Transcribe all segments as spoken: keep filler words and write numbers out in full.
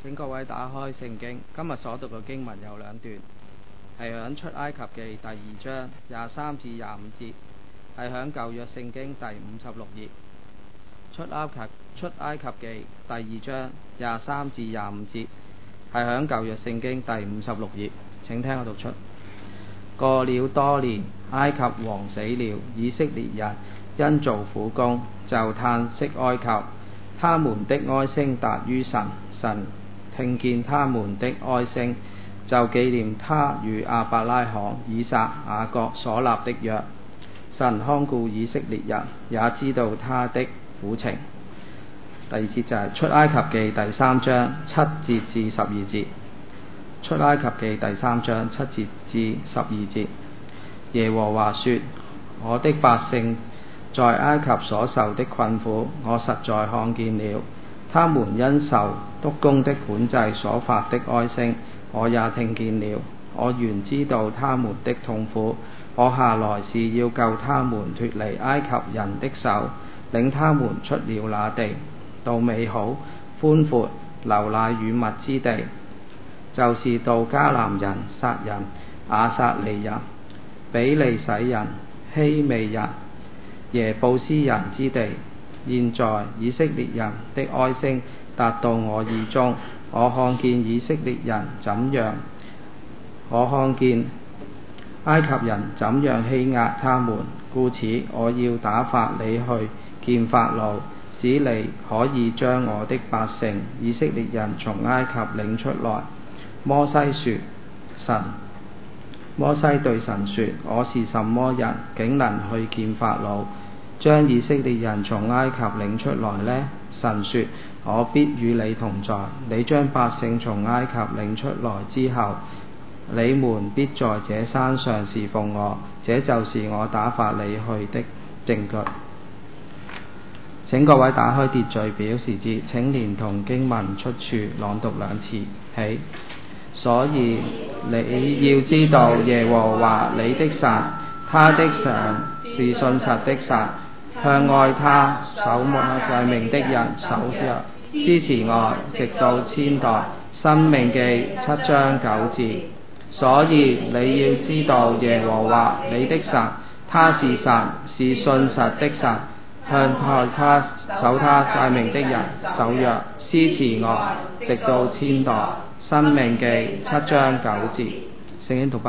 請各位打開聖經，今日所讀嘅經文有兩段，係響出埃及記第二章廿三至廿五節，係響舊約聖經第五十六頁。出埃及出埃及記第二章廿三至廿五節，係響舊約聖經第五十六頁。請聽我讀出。過了多年，埃及王死了，以色列人因做苦工，就嘆息哀求，他們的哀聲達於神，神聽見他們的哀聲，就紀念他與亞伯拉罕、以撒、雅各所立的約。神看顧以色列人，也知道他的苦情。第二節就係出埃及記第三章七節至十二節。出埃及記第三章七節至十二節。耶和華說：我的百姓在埃及所受的困苦，我實在看見了。他們因受督工的管制所發的哀聲，我也聽見了。我原知道他們的痛苦，我下來是要救他們脱離埃及人的手，領他們出了那地，到美好寬闊流奶與蜜之地，就是到迦南人、撒人、亞撒利人、比利洗人、希未人、耶布斯人之地。現在以色列人的哀聲達到我耳中，我看見以色列人怎樣，我看見埃及人怎樣欺壓他們，故此我要打發你去見法老，使你可以將我的百姓以色列人從埃及領出來。摩西說：神摩西對神說：我是什麼人，竟能去見法老，將以色列人從埃及領出來呢？神說：我必與你同在。你將百姓從埃及領出來之後，你們必在這山上侍奉我，這就是我打發你去的證據。請各位打開秩序表時節，請連同經文出處朗讀兩次起。所以你要知道耶和華你的神，他的神是信實的神，向愛他守默誡命的人守約，支持愛直到千代。申命記七章九節。所以你要知道耶和華你的神，他是神，是信實的神，向愛他守他誡命的人守約，支持愛直到千代。申命記七章九節。聖經讀畢。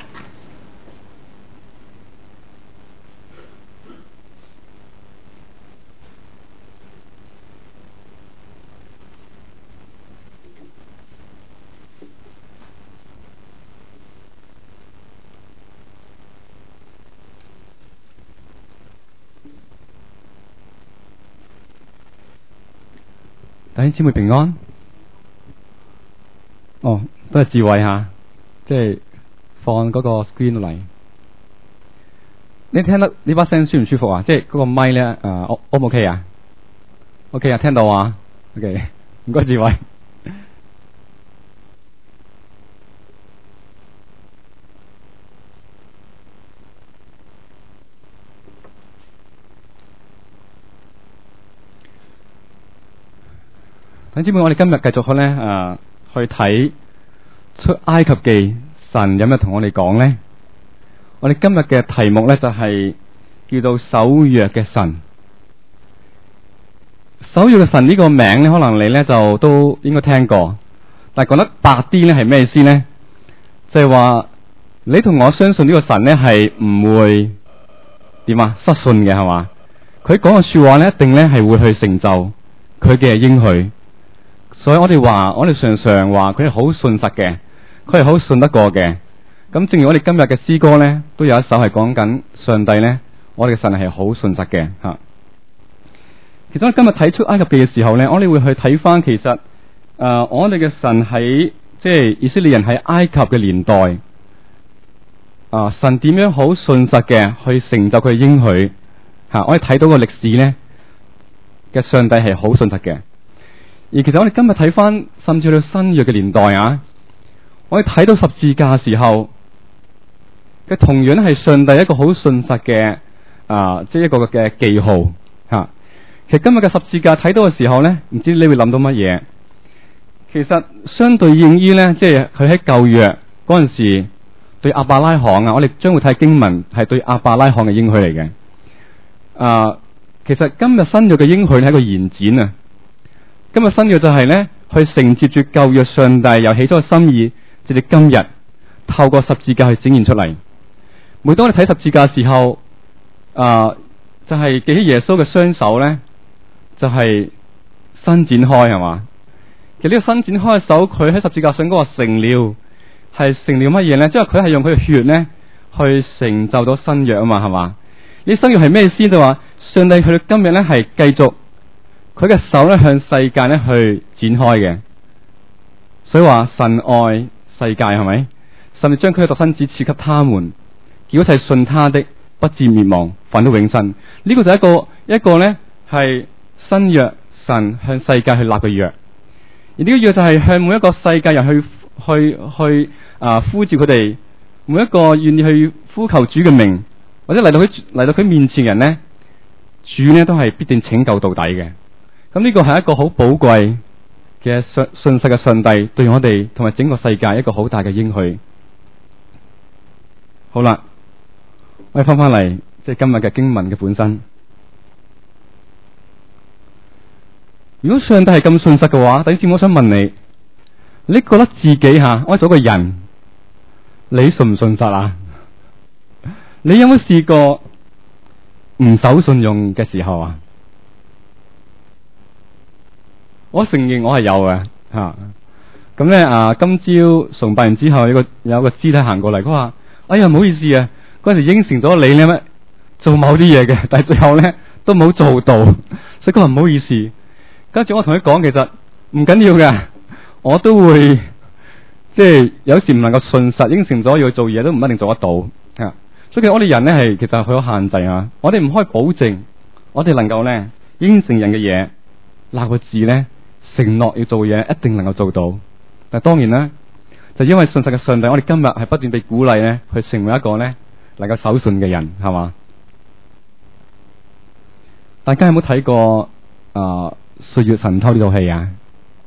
弟兄姊妹平安。哦，都係智慧吓，即係放嗰個 screen 嚟。你聽得呢把聲舒唔舒服啊？即係嗰個咪咧，誒，O O 唔 OK 啊 ？OK 啊，聽到啊 ？OK， 唔該智慧。弟兄姊妹，我哋今日繼續去咧，誒、呃，去睇出埃及記，神有咩同我哋講呢？我哋今日嘅題目呢，就係、是、叫做守約嘅神。守約嘅神呢個名呢，可能你呢就都應該聽過，但係講得白啲呢係咩意思呢？就係、是、話你同我相信呢個神呢係唔會點啊失信嘅，係嘛？佢講嘅說話呢，一定呢係會去成就佢嘅應許。所以我哋話，我哋常常話佢係好信實嘅，佢係好信得過嘅。咁正如我哋今日嘅詩歌呢，都有一首係講緊上帝呢，我哋嘅神係好信實嘅吓。其實我今日睇出埃及記嘅時候呢，我哋會去睇翻，其實誒、呃，我哋嘅神喺即係以色列人喺埃及嘅年代，啊、呃，神點樣好信實嘅去成就佢嘅應許吓。我哋睇到個歷史呢嘅上帝係好信實嘅。而其實我哋今日睇翻，甚至去到新約嘅年代啊，我哋睇到十字架嘅時候，嘅同樣係上帝一個好信實嘅啊，即係一個嘅記號吓。其實今日嘅十字架睇到嘅時候呢，唔知你會諗到乜嘢？ 其實相對應於呢，即係佢喺舊約嗰陣時對亞伯拉罕啊，我哋將會睇經文係對亞伯拉罕嘅應許嚟嘅。啊，其實今日新約嘅應許係一個延展啊。今日新約就係呢，去承接住舊約上帝又起咗個心意，直至今日透過十字架去展現出嚟。每當你睇十字架嘅時候，啊，就係、是、記起耶穌嘅雙手呢，就係、是、伸展開係嘛。其實呢個伸展開嘅手，佢喺十字架上嗰個成了，係成了乜嘢呢？即係佢係用佢嘅血呢去成就到新約啊嘛，係嘛？呢新約係咩先？就話上帝佢今日呢係繼續佢嘅手呢向世界呢去展開嘅，所以話神愛世界係咪？甚至將佢嘅獨生子賜給他們，叫一切信他的不至滅亡，反到永生。呢、這個就係一個一個呢係新約神向世界去立嘅約。而呢個約就係向每一個世界人去去去啊呼召佢哋，每一個願意去呼求主嘅名，或者嚟到佢嚟到佢面前嘅人呢，主呢都係必定拯救到底嘅。咁呢個係一個好寶貴嘅信信實嘅上帝對我哋同埋整個世界一個好大嘅應許。好啦，我哋翻翻嚟即係今日嘅經文嘅本身。如果上帝係咁信實嘅話，弟兄姊妹，我想問你，你覺得自己吓，我做個人，你信唔信實啊？你有冇試過唔守信用嘅時候啊？我承認我係有嘅吓。咁咧啊，今朝崇拜完之後，有個有個肢體行過嚟，佢話：哎呀，唔好意思啊，嗰陣時應承咗你咧咩做某啲嘢嘅，但係最後咧都冇做到，所以佢話唔好意思。跟住我同佢講，其實唔緊要嘅，我都會即係有時唔能夠信實應承咗要做嘢，都唔一定做得到啊。所以其實我哋人呢係其實好有限制啊。我哋唔可以保證我哋能夠呢應承人嘅嘢，立個字呢承諾要做嘢一定能夠做到。但係當然啦，就因為信實嘅上帝，我哋今日係不斷被鼓勵呢去成為一個呢能夠守信嘅人，係嘛？大家有冇睇過啊？呃歲月神偷呢套戲啊，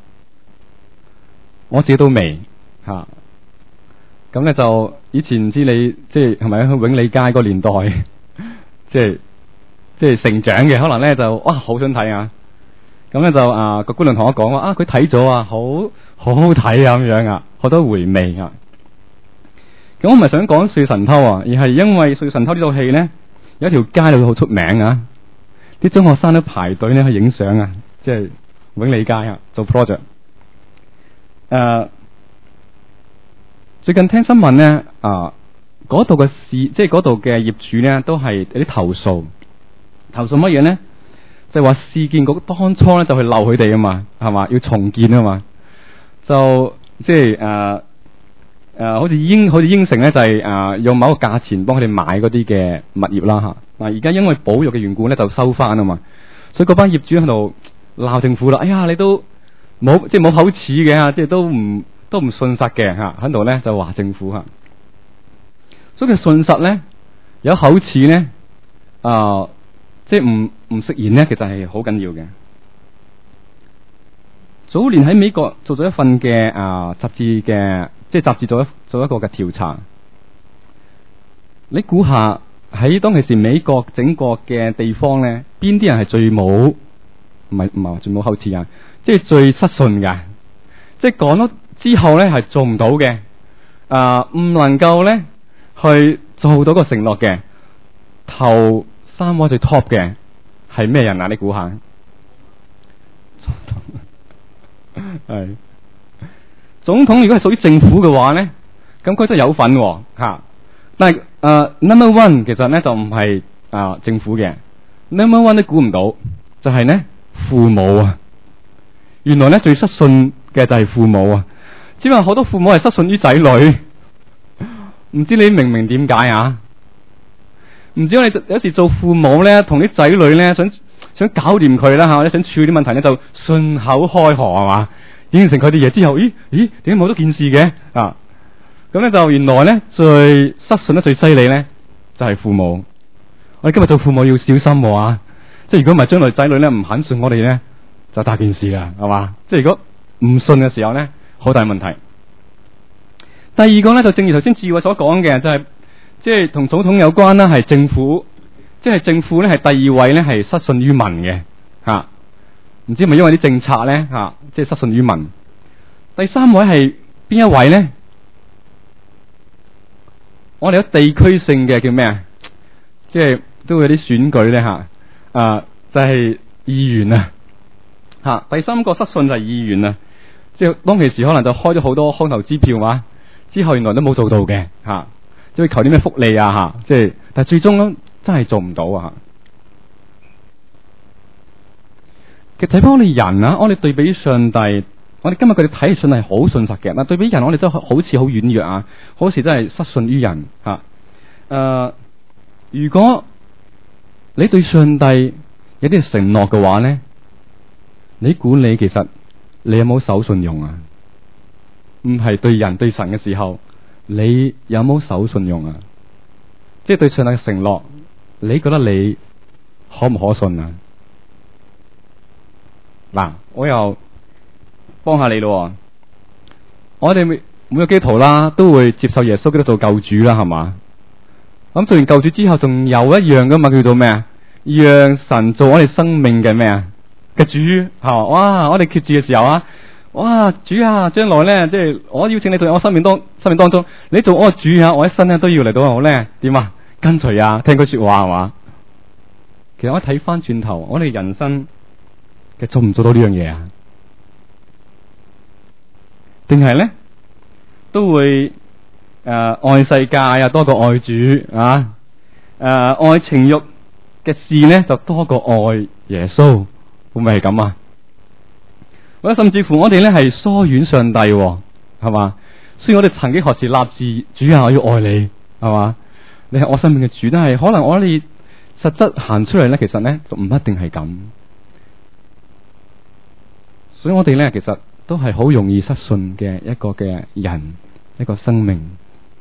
我自己都未吓。咁、啊、咧就以前唔知你即係係咪喺永利街個年代，即係即係成長嘅，可能咧就哇好想睇啊。咁咧就啊個姑娘同我講話啊，佢睇咗啊，好好好睇啊咁樣啊，好多回味啊。咁我唔係想講歲月神偷啊，而係因為歲月神偷呢套戲咧有一條街度好出名啊，啲中學生都排隊咧去影相啊。即係永利街啊，做 project。誒、呃，最近聽新聞呢，啊，嗰度嘅市，即係嗰度嘅業主呢，都係有啲投訴。投訴乜嘢呢？就係話市建局當初呢，就去鬧佢哋啊嘛，係嘛，要重建啊嘛。就即係誒誒，好似應好似應承呢，就係、是、誒、呃、用某個價錢幫佢哋買嗰啲嘅物業啦吓。嗱，而家因為保育嘅緣故呢，就收翻啊嘛。所以嗰班業主喺度鬧政府啦！哎呀，你都冇即係冇口齒嘅吓，即係都唔都唔信實嘅吓，喺度咧就話政府吓。所以佢信實咧有口齒咧啊，即係唔唔食言咧，其實係好緊要嘅。早年喺美國做咗一份嘅啊雜誌嘅，即係雜誌做一做一個嘅調查。你估下喺當其時美國整個嘅地方咧，邊啲人係最冇？唔係唔係話最冇口齒啊，即係最失信嘅，即係講咗之後咧係做唔到嘅，啊、呃、唔能夠咧去做到個承諾嘅。頭三位最 top 嘅係咩人啊？你估下？係總統如果係屬於政府嘅話咧，咁佢真係有份吓、啊。但係誒、呃、number one 其實咧就唔係啊政府嘅 number one 都估唔到，就係、是、呢。父母啊，原來咧最失信嘅就係父母啊，只係好多父母係失信於仔女，唔知你明唔明點解啊？唔知我哋有時做父母咧，同啲仔女咧想想搞掂佢啦吓，或者想處理啲問題咧，就順口開河係嘛，應承佢啲嘢之後，咦咦點解冇多件事嘅啊？咁咧就原來咧最失信得最犀利咧就係、是、父母。我哋今日做父母要小心啊！即係如果唔係將來仔女咧唔肯信我哋咧，就大件事啦，係嘛？即係如果唔信嘅時候呢，好大問題。第二個呢，就正如頭先智慧所講嘅，就係即係同總統有關啦，係政府，即係政府呢係第二位呢係失信於民嘅吓，唔知係咪因為啲政策呢，吓，即係失信於民。第三位係邊一位呢？我哋有地區性嘅叫咩啊？即係都會有啲選舉呢，吓，啊就係議員啊吓。第三個失信就係議員啊，即係當其時可能就開咗好多空頭支票嘛。之後原來都冇做到嘅吓，即係求啲咩福利啊吓，即係但係最終咧真係做唔到啊吓。其實睇翻我哋人啊，我哋對比上帝，我哋今日佢哋睇起上係好信實嘅，嗱對比人我哋都好似好軟弱啊，好似真係失信於人吓。誒、呃，如果你對上帝有啲承諾嘅話咧，你估你其實你有冇守信用啊？唔係對人對神嘅時候，你有冇守信用啊？即係對上帝嘅承諾，你覺得你可唔可信啊？嗱，我又幫下你咯。我哋每每個基督徒啦，都會接受耶穌基督做救主啦，係嘛？咁做完救主之後，仲有一樣噶嘛，叫做咩啊？讓神做我哋生命嘅咩啊？嘅主係哇！我哋決志嘅時候啊！哇，主啊，將來咧，即係我邀請你做我生命當生命當中，你做我主啊，我一生咧都要嚟到我咧點啊，跟隨啊，聽佢說話係嘛？其實我睇翻轉頭，我哋人生嘅做唔做到呢樣嘢啊？定係咧都會誒、呃、愛世界啊多過愛主啊？誒、呃、愛情欲嘅事咧就多過愛耶穌，會唔會係咁啊？或者甚至乎我哋咧係疏遠上帝，係嘛？所以我哋曾經何時立志，主啊，我要愛你，係嘛？你係我生命嘅主，但係可能我哋實質行出嚟咧，其實咧就唔一定係咁。所以我哋咧其實都係好容易失信嘅一個嘅人，一個生命。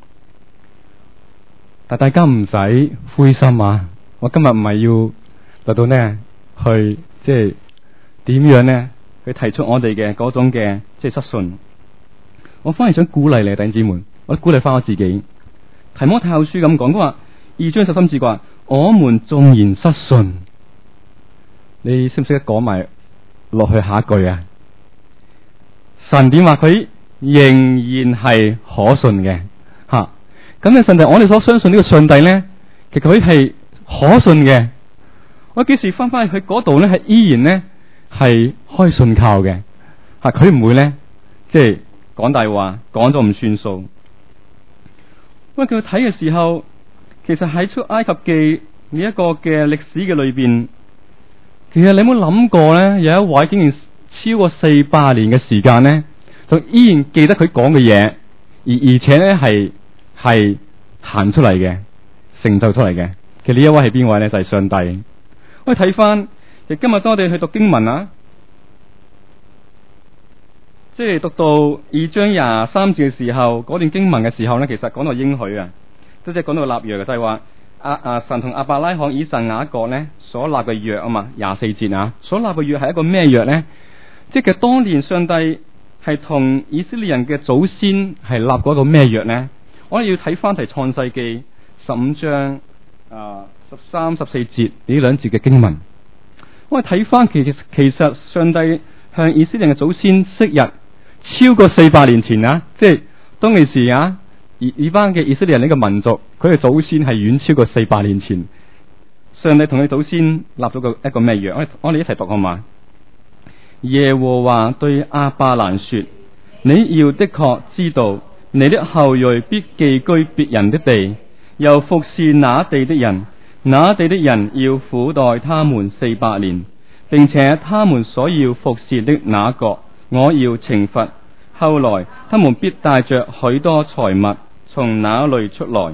但大家唔使灰心啊！我今日唔係要嚟到呢去即係點樣呢？佢提出我哋嘅嗰種嘅即係失信，我反而想鼓勵你弟兄姊妹，我鼓勵翻我自己。提摩太後書咁講，佢話二章十三節話：我們縱然失信，你識唔識得講埋落去下一句啊？神點話佢仍然係可信嘅吓。咁嘅上帝，我哋所相信呢個上帝咧，其實佢係可信嘅。我幾時翻翻去佢嗰度咧，係依然咧。係可以信靠嘅，吓佢唔會咧，即係講大話，講咗唔算數。因為佢睇嘅時候，其實喺出埃及記呢一個嘅歷史嘅裏邊，其實你有冇諗過咧？有一位竟然超過四百年嘅時間咧，就依然記得佢講嘅嘢，而而且咧係係行出嚟嘅，成就出嚟嘅。其實呢一位係邊位咧？就係、是、上帝。我哋睇翻。亦今日當我哋去讀經文啊，即係讀到二章廿三節嘅時候，嗰段經文嘅時候呢，其實講到應許啊，即係講到立約嘅，就係話阿阿神同亞伯拉罕、以撒、雅各呢所立嘅約啊嘛，廿四節啊，所立嘅約係一個咩約呢？即係當年上帝係同以色列人嘅祖先係立過一個咩約呢？我哋要睇翻題創世記十五章啊十三、十四節呢兩節嘅經文。我哋睇翻，其實其實上帝向以色列嘅祖先昔日超過四百年前啊，即係當其時啊，以以班嘅以色列人呢個民族，佢嘅祖先係遠超過四百年前。上帝同佢祖先立咗個一個咩約？我我哋一齊讀好嘛？耶和華對亞伯蘭說：你要的確知道，你的後裔必寄居別人的地，又服侍那地的人。那地的人要苦待他們四百年，並且他們所要服侍的那國，我要懲罰。後來他們必帶着許多財物從那裏出來。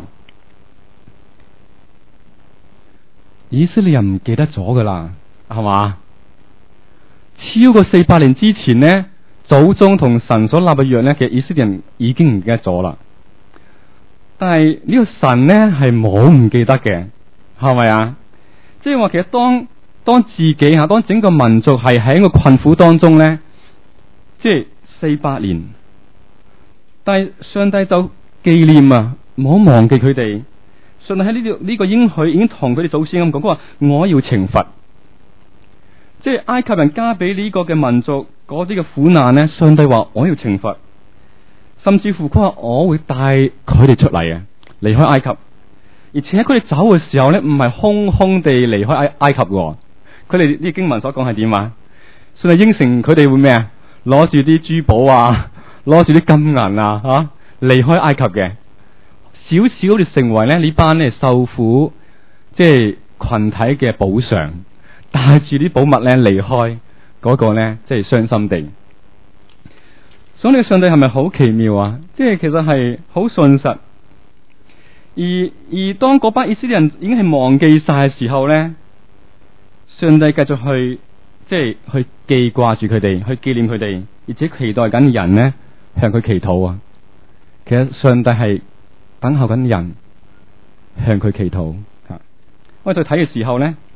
以色列人唔記得咗噶啦，係嘛？超過四百年之前呢，祖宗同神所立嘅約呢，其實以色列人已經唔記得咗啦。但係呢個神呢，係冇唔記得嘅。係咪啊？即係話，其實當當自己吓，當整個民族係喺一個困苦當中咧，即係四百年，但係上帝就紀念啊，唔好忘記佢哋。上帝喺呢條呢個應許已經同佢哋祖先咁講，佢話我要懲罰，即係埃及人加俾呢個嘅民族嗰啲嘅苦難呢，上帝話我要懲罰，甚至乎佢話我會帶佢哋出嚟啊，離開埃及，而且佢哋走嘅時候呢，唔係空空地離開埃埃及嘅，佢哋呢經文所講係點啊？上帝應承佢哋會咩啊？攞住啲珠寶啊，攞住啲金銀啊，吓、啊、離開埃及嘅。少少地成為咧呢班咧受苦即係群體嘅補償，帶住啲寶物咧離開嗰個咧即係傷心地。所以呢個上帝係咪好奇妙啊？即係其實係好信實。而而當嗰班以色列人已經係忘記晒嘅時候咧，上帝繼續去即係去記掛住佢哋，去紀念佢哋，而且期待緊人咧向佢祈禱啊。其實上帝係等候緊人向佢祈禱。我哋再睇嘅時候呢，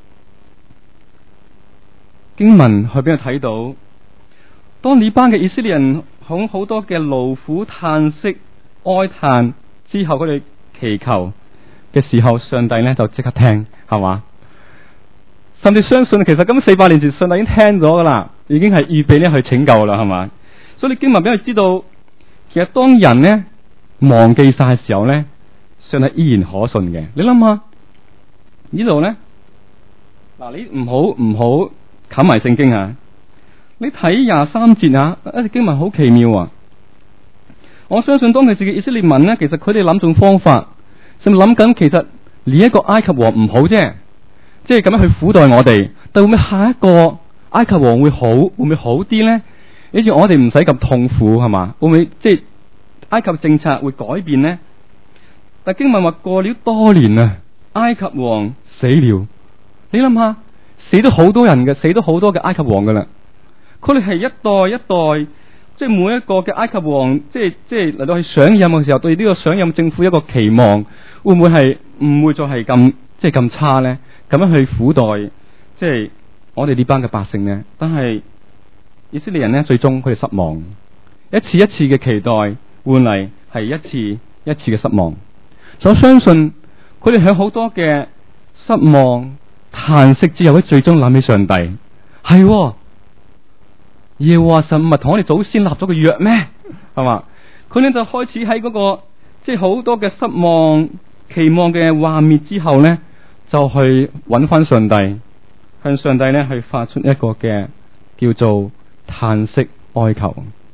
經文去俾我睇到，當呢班嘅以色列人好好多嘅勞苦嘆息哀嘆之後，佢哋祈求嘅時候，上帝呢就即刻聽，係嘛？甚至相信其實咁四百年前上帝已經聽咗噶啦，已經係預備呢去拯救啦，係嘛？所以你經文俾佢知道，其實當人呢忘記晒嘅時候呢，上帝依然可信嘅。你諗下呢度呢，嗱，你唔好唔好冚埋聖經啊！你睇廿三節啊，一經文好奇妙啊！我相信當其時嘅以色列民呢，其實佢哋諗種方法，甚至諗緊其實呢一個埃及王唔好啫，即係咁樣去苦待我哋，但會唔會下一個埃及王會好，會唔會好啲呢？以至我哋唔使咁痛苦係嘛？會唔會即係埃及政策會改變呢？但經文話過了多年啊，埃及王死了。你諗下，死咗好多人嘅，死咗好多嘅埃及王噶啦。佢哋係一代一代，即係每一個嘅埃及王，即係即係嚟到去上任嘅時候，對呢個上任政府一個期望，會唔會係唔會再係咁即係咁差呢？咁樣去苦待即係我哋呢班嘅百姓呢？但係以色列人呢，最終佢哋失望，一次一次嘅期待換嚟係一次一次嘅失望。所以我相信佢哋喺好多嘅失望嘆息之後，佢最終諗起上帝，係耶和華神唔係同我哋祖先立咗個約咩？係嘛？佢哋就開始喺嗰、那個即係好多嘅失望期望嘅幻滅之後呢，就去揾翻上帝，向上帝呢去發出一個嘅叫做嘆息哀求。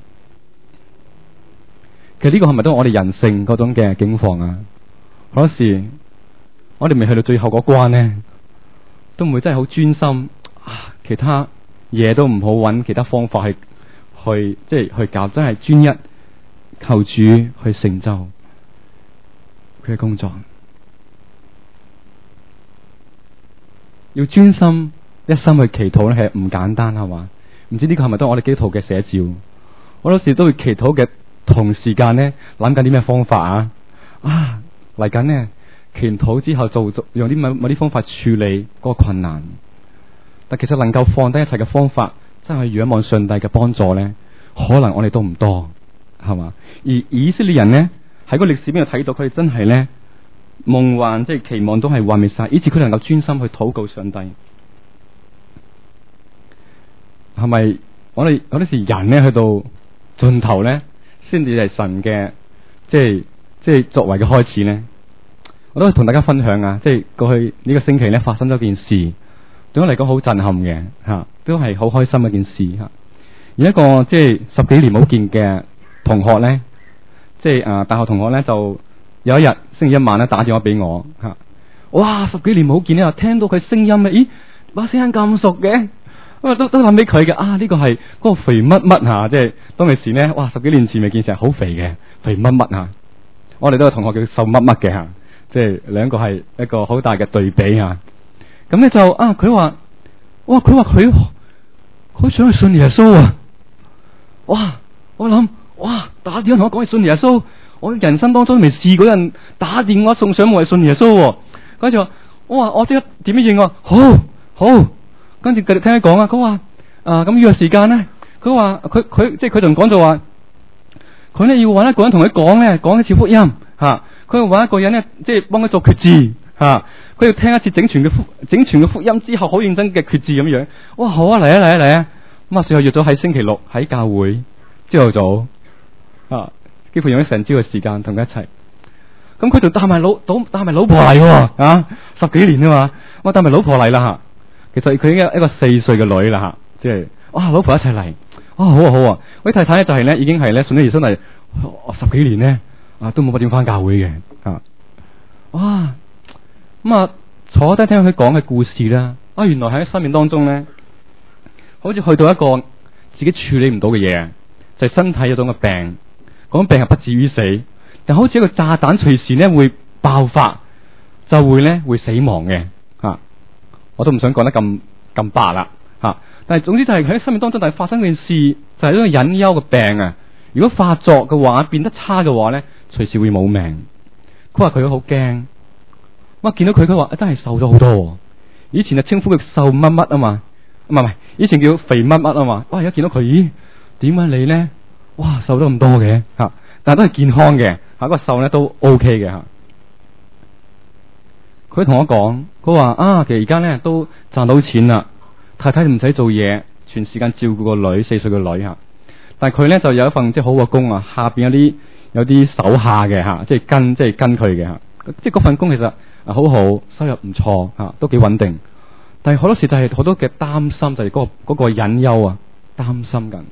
其實呢個係咪都係我哋人性嗰種嘅境況啊？好多時我哋未去到最後嗰關呢，都唔會真係好專心啊，其他嘢都唔好揾其他方法去去即係去搞，真係專一求主去成就佢嘅工作。要專心一心去祈禱咧，係唔簡單係嘛？唔知呢個係咪都係我哋基督徒嘅寫照？我有時都會祈禱嘅同時間呢，諗緊啲咩方法啊？啊嚟緊呢，祈禱之後做做用啲某某啲方法處理嗰個困難。但其實能夠放低一切嘅方法，真係仰望上帝嘅幫助呢，可能我哋都唔多，係嘛？而以色列人呢，喺個歷史邊度睇到佢哋真係呢，夢幻即係期望都係幻滅晒，以至佢能夠專心去禱告上帝。係咪我哋有啲時人呢，去到盡頭呢，先至係神嘅即係即係作為嘅開始呢？我都同大家分享啊，即係過去呢個星期呢，發生咗件事，對我嚟講好震撼嘅吓，都係好開心嘅一件事吓。而一個即係十幾年冇見嘅同學呢，即係啊大學同學呢，就有一日星期一晚咧打電話俾我吓，哇十幾年冇見咧，聽到佢聲音咧，咦把聲音咁熟嘅，咁啊都都諗起佢嘅啊呢個係嗰個肥乜乜吓，即係當其時呢，哇十幾年前未見成好肥嘅肥乜乜吓，我哋都有同學叫瘦乜乜嘅吓，即係兩個係一個好大嘅對比吓。咁咧就啊佢話，哇佢話佢好想去信耶穌啊，哇我諗哇打電話同我講去信耶穌，我人生當中未試過人打電話送上門去信耶穌，跟住話我話我即刻點樣應啊，好好，跟住繼續聽佢講啊，佢話啊咁呢個時間咧， 佢話佢佢即係佢仲講咗話，佢咧要揾一個人同佢講咧，講一次福音吓。佢要揾一個人咧，即係幫佢做決志吓。佢要聽一次整全嘅福整全嘅福音之後，好認真嘅決志咁樣。哇，好啊，嚟啊嚟啊嚟啊！咁啊，最後約咗喺星期六喺教會朝頭早啊，幾乎用咗成朝嘅時間同佢一齊。咁佢仲帶埋老帶帶埋老婆嚟喎啊！十幾年啊嘛，我帶埋老婆嚟啦吓。其實佢已經一個四歲嘅女啦吓，即係哇，老婆一齊嚟，啊好啊好啊！我啲太太咧就係咧已經係咧信咗耶穌嚟十幾年咧啊，都冇乜點翻教會嘅啊。哇！咁啊坐低聽佢講嘅故事啦，啊原來喺生命當中咧，好似去到一個自己處理唔到嘅嘢，就係身體有種嘅病，嗰種病係不至於死，但好似一個炸彈隨時咧會爆發，就會咧會死亡嘅吓。我都唔想講得咁咁白啦吓，但係總之就係喺生命當中，但係發生件事就係呢個隱憂嘅病啊。如果發作嘅話，變得差嘅話咧，隨時會冇命。佢話佢好驚，我見到佢佢話真係瘦咗好多。以前就稱呼佢瘦乜乜啊嘛，唔係唔係，以前叫肥乜乜啊嘛。哇，而家見到佢，咦，點解你咧？哇，瘦咗咁多嘅吓，但係都係健康嘅吓，個瘦咧都 OK 嘅吓。佢同我講，佢話啊，其實而家咧都賺到錢啦，太太唔使做嘢，全時間照顧個女，四歲嘅女吓。但係佢咧就有一份即係好嘅工啊，下邊有啲有啲手下嘅吓，即係跟即係跟佢嘅吓，即係嗰份工其實啊好好，收入唔錯吓，都幾穩定。但係好多時就係好多嘅擔心，就係嗰個嗰個隱憂啊，擔心緊。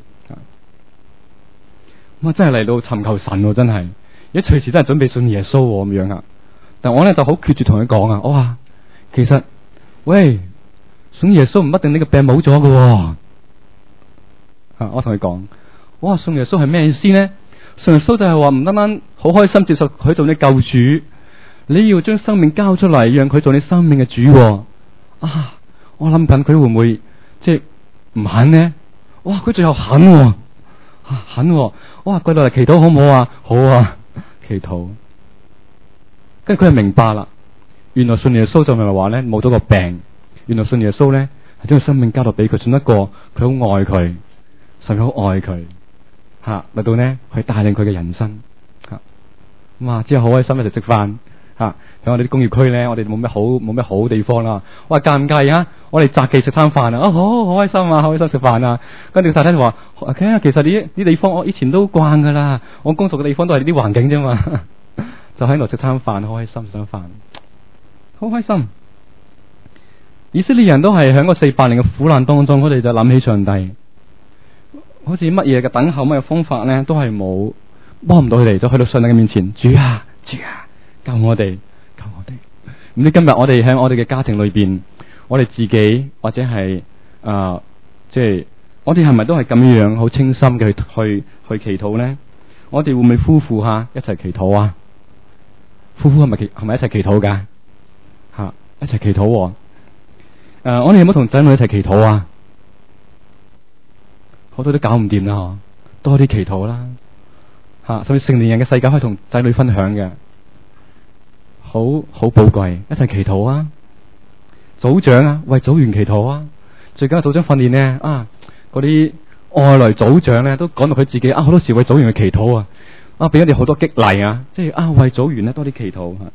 咁啊，真係嚟到尋求神喎，真係，而家隨時都係準備信耶穌咁樣啊。但我咧就好決絕同佢講啊，我話其實喂，信耶穌唔一定呢個病冇咗嘅。啊，我同佢講，我話信耶穌係咩意思呢？信耶穌就係話唔單單好開心接受佢做你救主，你要將生命交出嚟，讓佢做你生命嘅主。啊，我諗緊佢會唔會即係唔肯呢？哇，佢最後肯喎，啊，肯喎。我話跪落嚟祈禱好唔好啊？好啊，祈禱。跟住佢就明白啦，原來信耶穌就唔係話咧冇咗個病，原來信耶穌咧係將個生命交到俾佢，信一個佢好愛佢，神好愛佢吓，嚟到呢去帶領佢嘅人生吓。咁啊，之後好開心一齊食飯吓，喺我哋啲工業區咧，我哋冇咩好冇咩好地方啦。我話介唔介意啊？我哋擇期食餐飯啊！啊，好好開心啊，好開心食飯啊！跟住太太就話，其實呢啲地方我以前都慣噶啦，我工作嘅地方都係呢啲環境啫嘛。就喺度食餐飯，好開心，食餐飯，好開心。以色列人都係喺個四百年嘅苦難當中，佢哋就諗起上帝，好似乜嘢嘅等候，乜嘢方法咧，都係冇幫唔到佢哋，就去到上帝嘅面前，主啊，主啊，救我哋，救我哋。唔知今日我哋喺我哋嘅家庭裏邊，我哋自己或者係啊，即係我哋係咪都係咁樣好清心嘅去去去祈禱咧？我哋會唔會夫婦吓一齊祈禱啊？夫婦係咪係咪一齊祈禱噶吓？一齊祈禱誒、呃，我哋有冇同仔女一齊祈禱啊？好多都搞唔掂啦，嗬！多啲祈禱啦吓，甚至成年人嘅世界可以同仔女分享嘅，好好寶貴。一齊祈禱啊！組長啊，為組員祈禱啊！最近嘅組長訓練呢，啊，嗰啲外來組長咧都講到佢自己啊，好多時為組員去祈禱啊！啊！俾我哋好多激勵啊！即係啊，為組員咧多啲祈禱吓，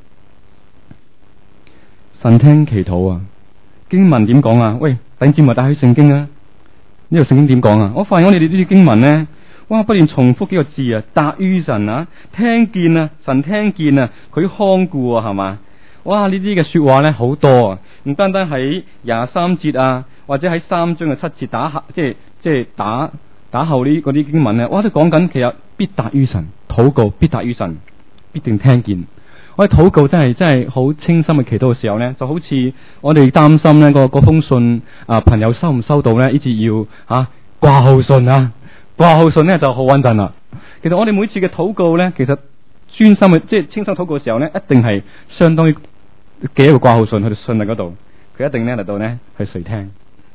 神聽祈禱啊！經文點講啊？喂，弟兄姊妹帶去聖經啊！呢度聖經點講啊？我發現我哋呢啲經文咧，哇，不斷重複幾個字啊，達於神啊，聽見啊，神聽見啊，佢看顧啊，係嘛？哇！呢啲嘅說話咧好多啊，唔單單喺廿三節啊，或者喺三章嘅七節打下，即係即係打打後呢嗰啲經文咧，哇，都講緊其實必達於神。禱告必達於神，必定聽見。我哋禱告真係真係好清心嘅祈禱嘅時候呢，就好似我哋擔心呢、嗰個封信啊，朋友收唔收到呢？以至要啊掛號信啊，掛號信呢就好穩陣啦。其實我哋每次嘅禱告呢，其實專心嘅即係清心禱告嘅時候呢，一定係相當於寄一個掛號信去到信喺嗰度，佢一定呢嚟到呢去垂聽。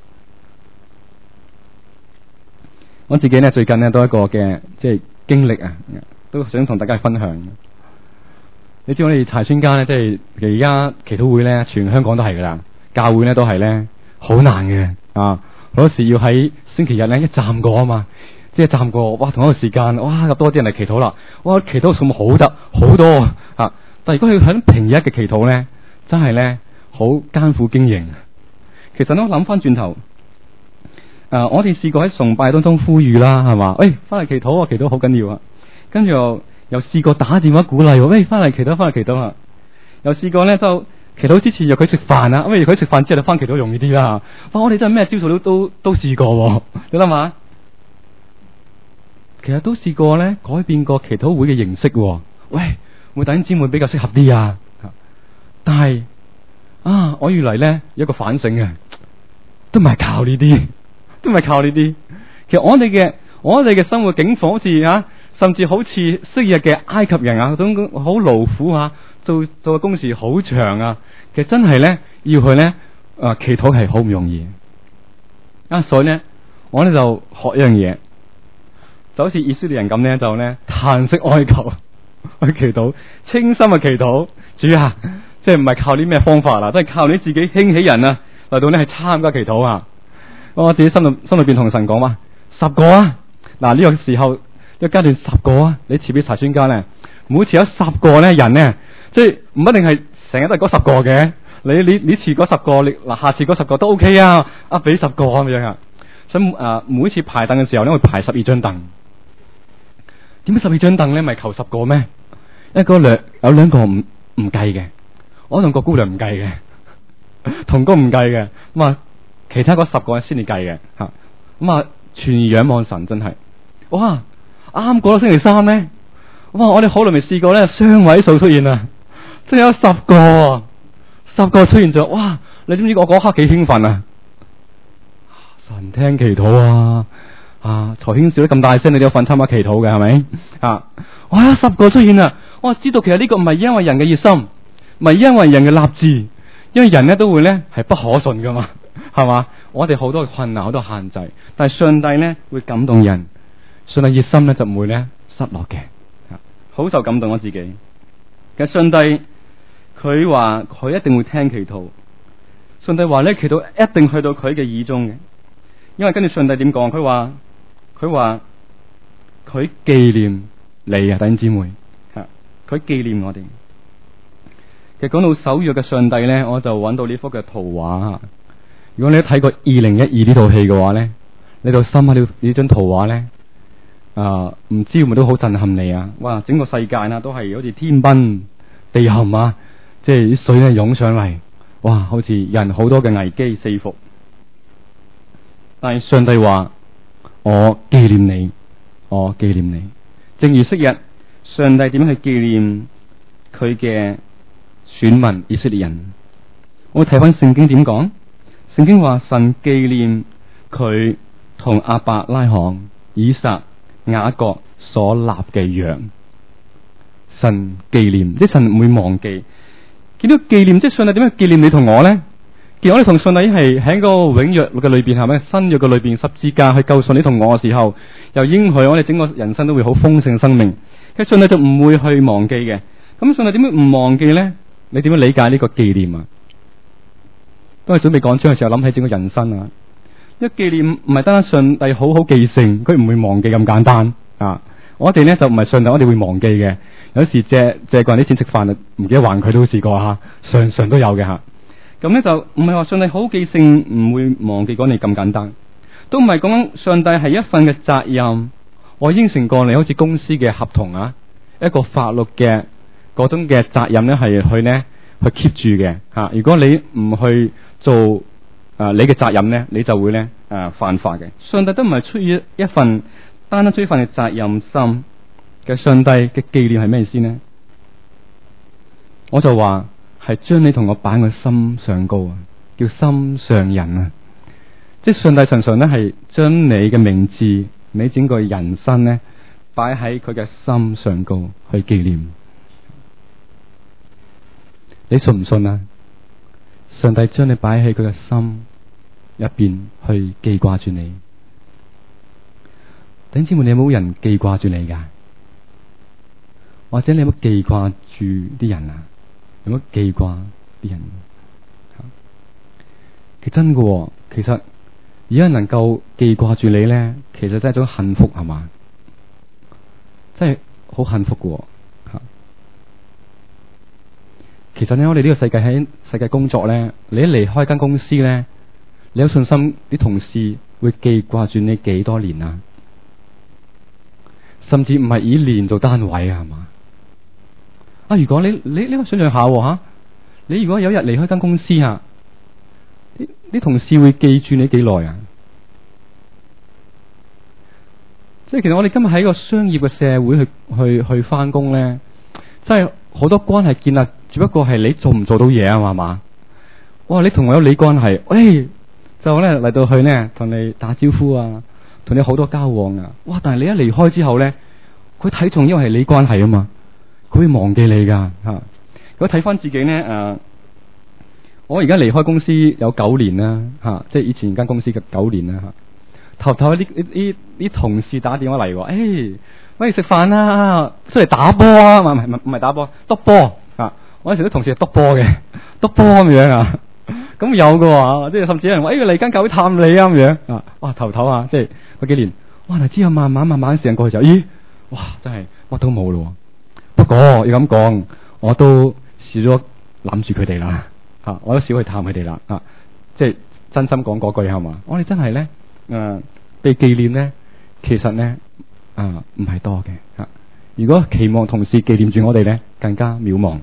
我自己呢，最近呢，都有一個嘅即係經歷啊。都想同大家分享。你知我哋柴村家咧，即係其實而家祈禱會咧，全香港都係噶啦，教會咧都係咧好難嘅啊， 好多時要喺星期日咧一站過啊嘛，即係站過，哇同一個時間，哇咁多啲人嚟祈禱啦，哇祈禱數目好得好多啊！但係如果佢喺平日嘅祈禱咧，真係咧好艱苦經營。其實咧我諗翻轉頭，誒、呃、我哋試過喺崇拜當中呼籲啦，係嘛？誒翻嚟祈禱啊，祈禱好緊要啊！跟住又又試過打電話鼓勵，喂翻嚟祈禱，翻嚟祈禱啊！又試過咧就祈禱之前約佢食飯啊，咁如佢食飯之後就翻祈禱容易啲啦。哇！我哋真係咩招數都都都試過，你諗下？其實都試過咧改變過祈禱會嘅形式。喂，會弟兄姊妹比較適合啲啊？但係啊，我越嚟咧有一個反省嘅，都唔係靠呢啲，都唔係靠呢啲。其實我哋嘅我哋嘅生活境況好似啊，甚至好似昔日嘅埃及人啊，嗰種好勞苦啊，做做嘅工時好長啊。其實真係咧要去咧啊祈禱係好唔容易啊。所以咧我咧就學一樣嘢，就好似以色列人咁咧，就咧嘆息哀求去祈禱，清心嘅祈禱。主啊，即係唔係靠啲咩方法啦，即係靠你自己興起人啊嚟到咧去參加祈禱啊。我自己心裏心裏邊同神講話，十個啊，嗱呢個時候一階段十個啊，你賜俾查宣家咧，每次有十個咧人咧，即係唔一定係成日都係嗰十個嘅，你你你賜嗰十個，你嗱下次嗰十個都 OK 啊，啊俾十個咁樣啊。所以誒每次排凳嘅時候咧，會排十二張凳。點解十二張凳咧？咪求十個咩？一個兩有兩個唔唔計嘅，我同個姑娘唔計嘅，同工唔計嘅，咁啊其他嗰十個先至計嘅吓。咁啊全然仰望神，真係哇！啱過咗星期三咧，哇！我哋好耐未試過咧雙位數出現啊，真係有十個，十個出現咗，哇！你知唔知我嗰刻幾興奮啊？神聽祈禱啊！啊，財興笑得咁大聲，你都有份參加祈禱嘅係咪？啊，哇！十個出現啊！我知道其實呢個唔係因為人嘅熱心，唔係因為人嘅立志，因為人咧都會咧係不可信噶嘛，係嘛？我哋好多困難，好多限制，但係上帝咧會感動人，上帝熱心咧就唔會咧失落嘅，好受感動我自己。其實上帝佢話佢一定會聽祈禱，上帝話咧祈禱一定去到佢嘅耳中嘅，因為跟住上帝點講？佢話。佢話佢紀念你啊，弟兄姊妹，吓佢紀念我哋。其實講到守約嘅上帝咧，我就揾到呢幅嘅圖畫。如果你都睇過二零一二呢套戲嘅話咧，你就深刻呢呢張圖畫咧，啊唔知會唔會都好震撼你啊！哇，整個世界啊都係好似天崩地陷啊，即係啲水咧湧上嚟，哇，好似人好多嘅危機四伏。但係上帝話。我紀念你，我紀念你。正如昔日上帝點樣去紀念佢嘅選民以色列人，我睇翻聖經點講。聖經話神紀念佢同亞伯拉罕、以撒、雅各所立嘅約。神紀念，即係神唔會忘記。見到紀念，即係上帝點樣紀念你同我呢？其實我哋同上帝係喺個永約嘅裏邊，係咪新約嘅裏邊十字架去救贖你同我嘅時候，又應許我哋整個人生都會好豐盛生命。其實上帝就唔會去忘記嘅。咁上帝點解唔忘記呢？你點樣理解呢個紀念啊？當你準備講章嘅時候，諗起整個人生啊！一紀念唔係單單上帝好好記性，佢唔會忘記咁簡單啊！我哋呢就唔係上帝，我哋會忘記嘅。有時借借個人啲錢食飯，唔記得還佢都試過吓，常常都有嘅吓。咁咧就唔係話上帝好記性唔會忘記講你咁簡單，都唔係講上帝係一份嘅責任。我應承過你，好似公司嘅合同啊，一個法律嘅嗰種嘅責任咧，係去呢去 keep 住嘅吓。如果你唔去做誒、呃、你嘅責任咧，你就會咧誒、呃、犯法嘅。上帝都唔係出於一份單單出於一份嘅責任心嘅。上帝嘅紀念係咩意思呢？我就話。係將你同我擺喺個心上高啊，叫心上人啊！即係上帝常常咧係將你嘅名字、你整個人生咧擺喺佢嘅心上高去紀念。你信唔信啊？上帝將你擺喺佢嘅心入邊去記掛住你。弟兄姊妹，你有冇人記掛住你噶？或者你有冇記掛住啲人啊？有冇記掛啲人？其實真嘅，其實而家能夠記掛住你呢，其實真係一種幸福，係嘛？真係好幸福嘅吓。其實呢，我哋呢個世界喺世界工作呢，你一離開間公司呢，你有信心啲同事會記掛住你幾多年啊？甚至唔係以年做單位啊，係嘛？啊，如果你你呢個想象下吓，你如果有一日離開間公司啊，啲啲同事會記住你幾耐啊？即係其實我哋今日喺個商業嘅社會去去去翻工咧，真係好多關係建立，只不過係你做唔做到嘢啊嘛嘛。哇！你同我有你關係，喂，就咧嚟到去呢，同你打招呼啊，同你好多交往啊。哇！但係你一離開之後咧，佢睇重因為係你關係啊嘛，佢會忘記你噶吓。如果睇翻自己咧，誒、呃，我而家離開公司有九年啦吓、啊，即係以前間公司嘅九年啦吓。啊頭頭啲啲啲同事打電話嚟，誒、欸，喂，食飯啦，出嚟打波啊，唔係唔係唔係打波，督波啊！我有時啲同事係督波嘅，督波咁樣啊，咁有嘅，即係甚至有人話，誒、欸，嚟間教會探你啊咁樣啊，哇，頭頭啊，即係嗰幾年，哇，嗱之後慢慢慢慢時間過去就，咦，哇，真係乜都冇咯。不過要咁講，我都少咗諗住佢哋啦，吓，我都少去探佢哋啦，啊，即係真心講嗰句係嘛，我哋真係咧。誒、呃，被紀念呢，其實呢，啊唔係多嘅吓。如果期望同事紀念住我哋呢，更加渺茫。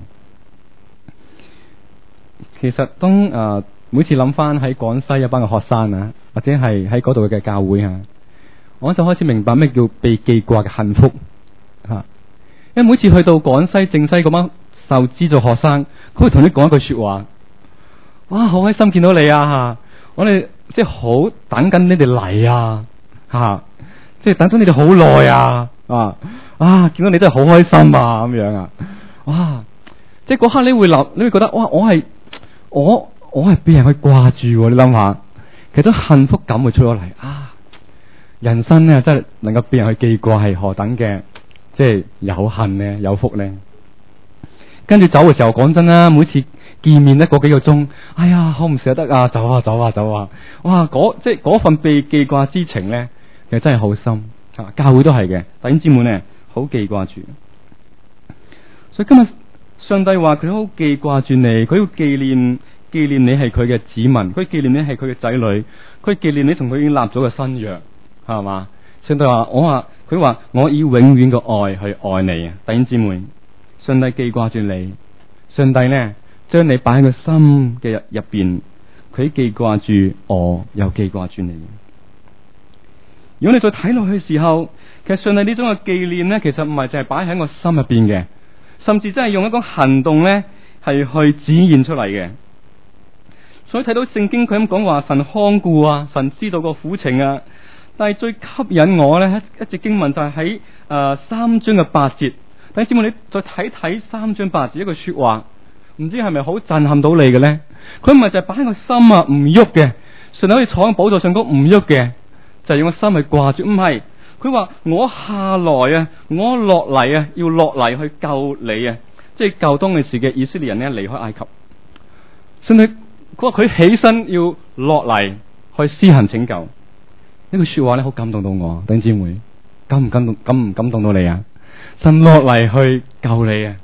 其實當誒、呃、每次諗翻喺廣西一班嘅學生啊，或者係喺嗰度嘅教會啊，我就開始明白咩叫被記掛嘅幸福吓、啊。因為每次去到廣西正西嗰班受資助學生，佢會同你講一句說話，哇，好開心見到你啊吓，我哋。即係好等緊你哋嚟啊，吓、啊！即係等咗你哋好耐啊，啊啊！見到你真係好開心啊，咁樣啊，哇！即係嗰刻你會諗，你會覺得哇！我係我我係俾人去掛住，你諗下，其實幸福感會出咗嚟啊！人生咧真係能夠俾人去記掛，係何等嘅即係有幸咧，有福咧。跟住走嘅時候，講真啦，每次見面咧嗰幾個鐘，哎呀，好唔捨得啊！走啊，走啊，走啊！哇，嗰即係嗰份被記掛之情咧，其實真係好深啊！教會都係嘅，弟兄姊妹咧好記掛住。所以今日上帝話佢好記掛住你，佢要紀念紀念你係佢嘅子民，佢紀念你係佢嘅仔女，佢紀念你同佢已經立咗嘅新約，係嘛？上帝話我話佢話我以永遠嘅愛去愛你啊！弟兄姊妹，上帝記掛住你，上帝咧。將你擺喺個心嘅入入邊，佢記掛住我，又記掛住你。如果你再睇落去嘅時候，其實上帝呢種嘅紀念呢，其實唔係淨係擺喺我心入邊嘅，甚至真係用一個行動呢，係去展現出嚟嘅。所以睇到聖經佢咁講話，神看顧啊，神知道個苦情啊。但係最吸引我呢，一一節經文就係喺誒三章嘅八節。等姊妹你再睇睇三章八節一句說話。唔知係咪好震撼到你嘅咧？佢唔係就係擺喺個心啊，唔喐嘅，上帝可以坐喺寶座上高唔喐嘅，就係、是、用個心去掛住。唔係，佢話我下來啊，我落嚟啊，要落嚟去救你啊！即係救當其時嘅以色列人咧離開埃及。上帝佢話佢起身要落嚟去施行拯救。呢句說話咧好感動到我，弟兄姊妹，感唔感動？感唔感動到你啊？神落嚟去救你啊！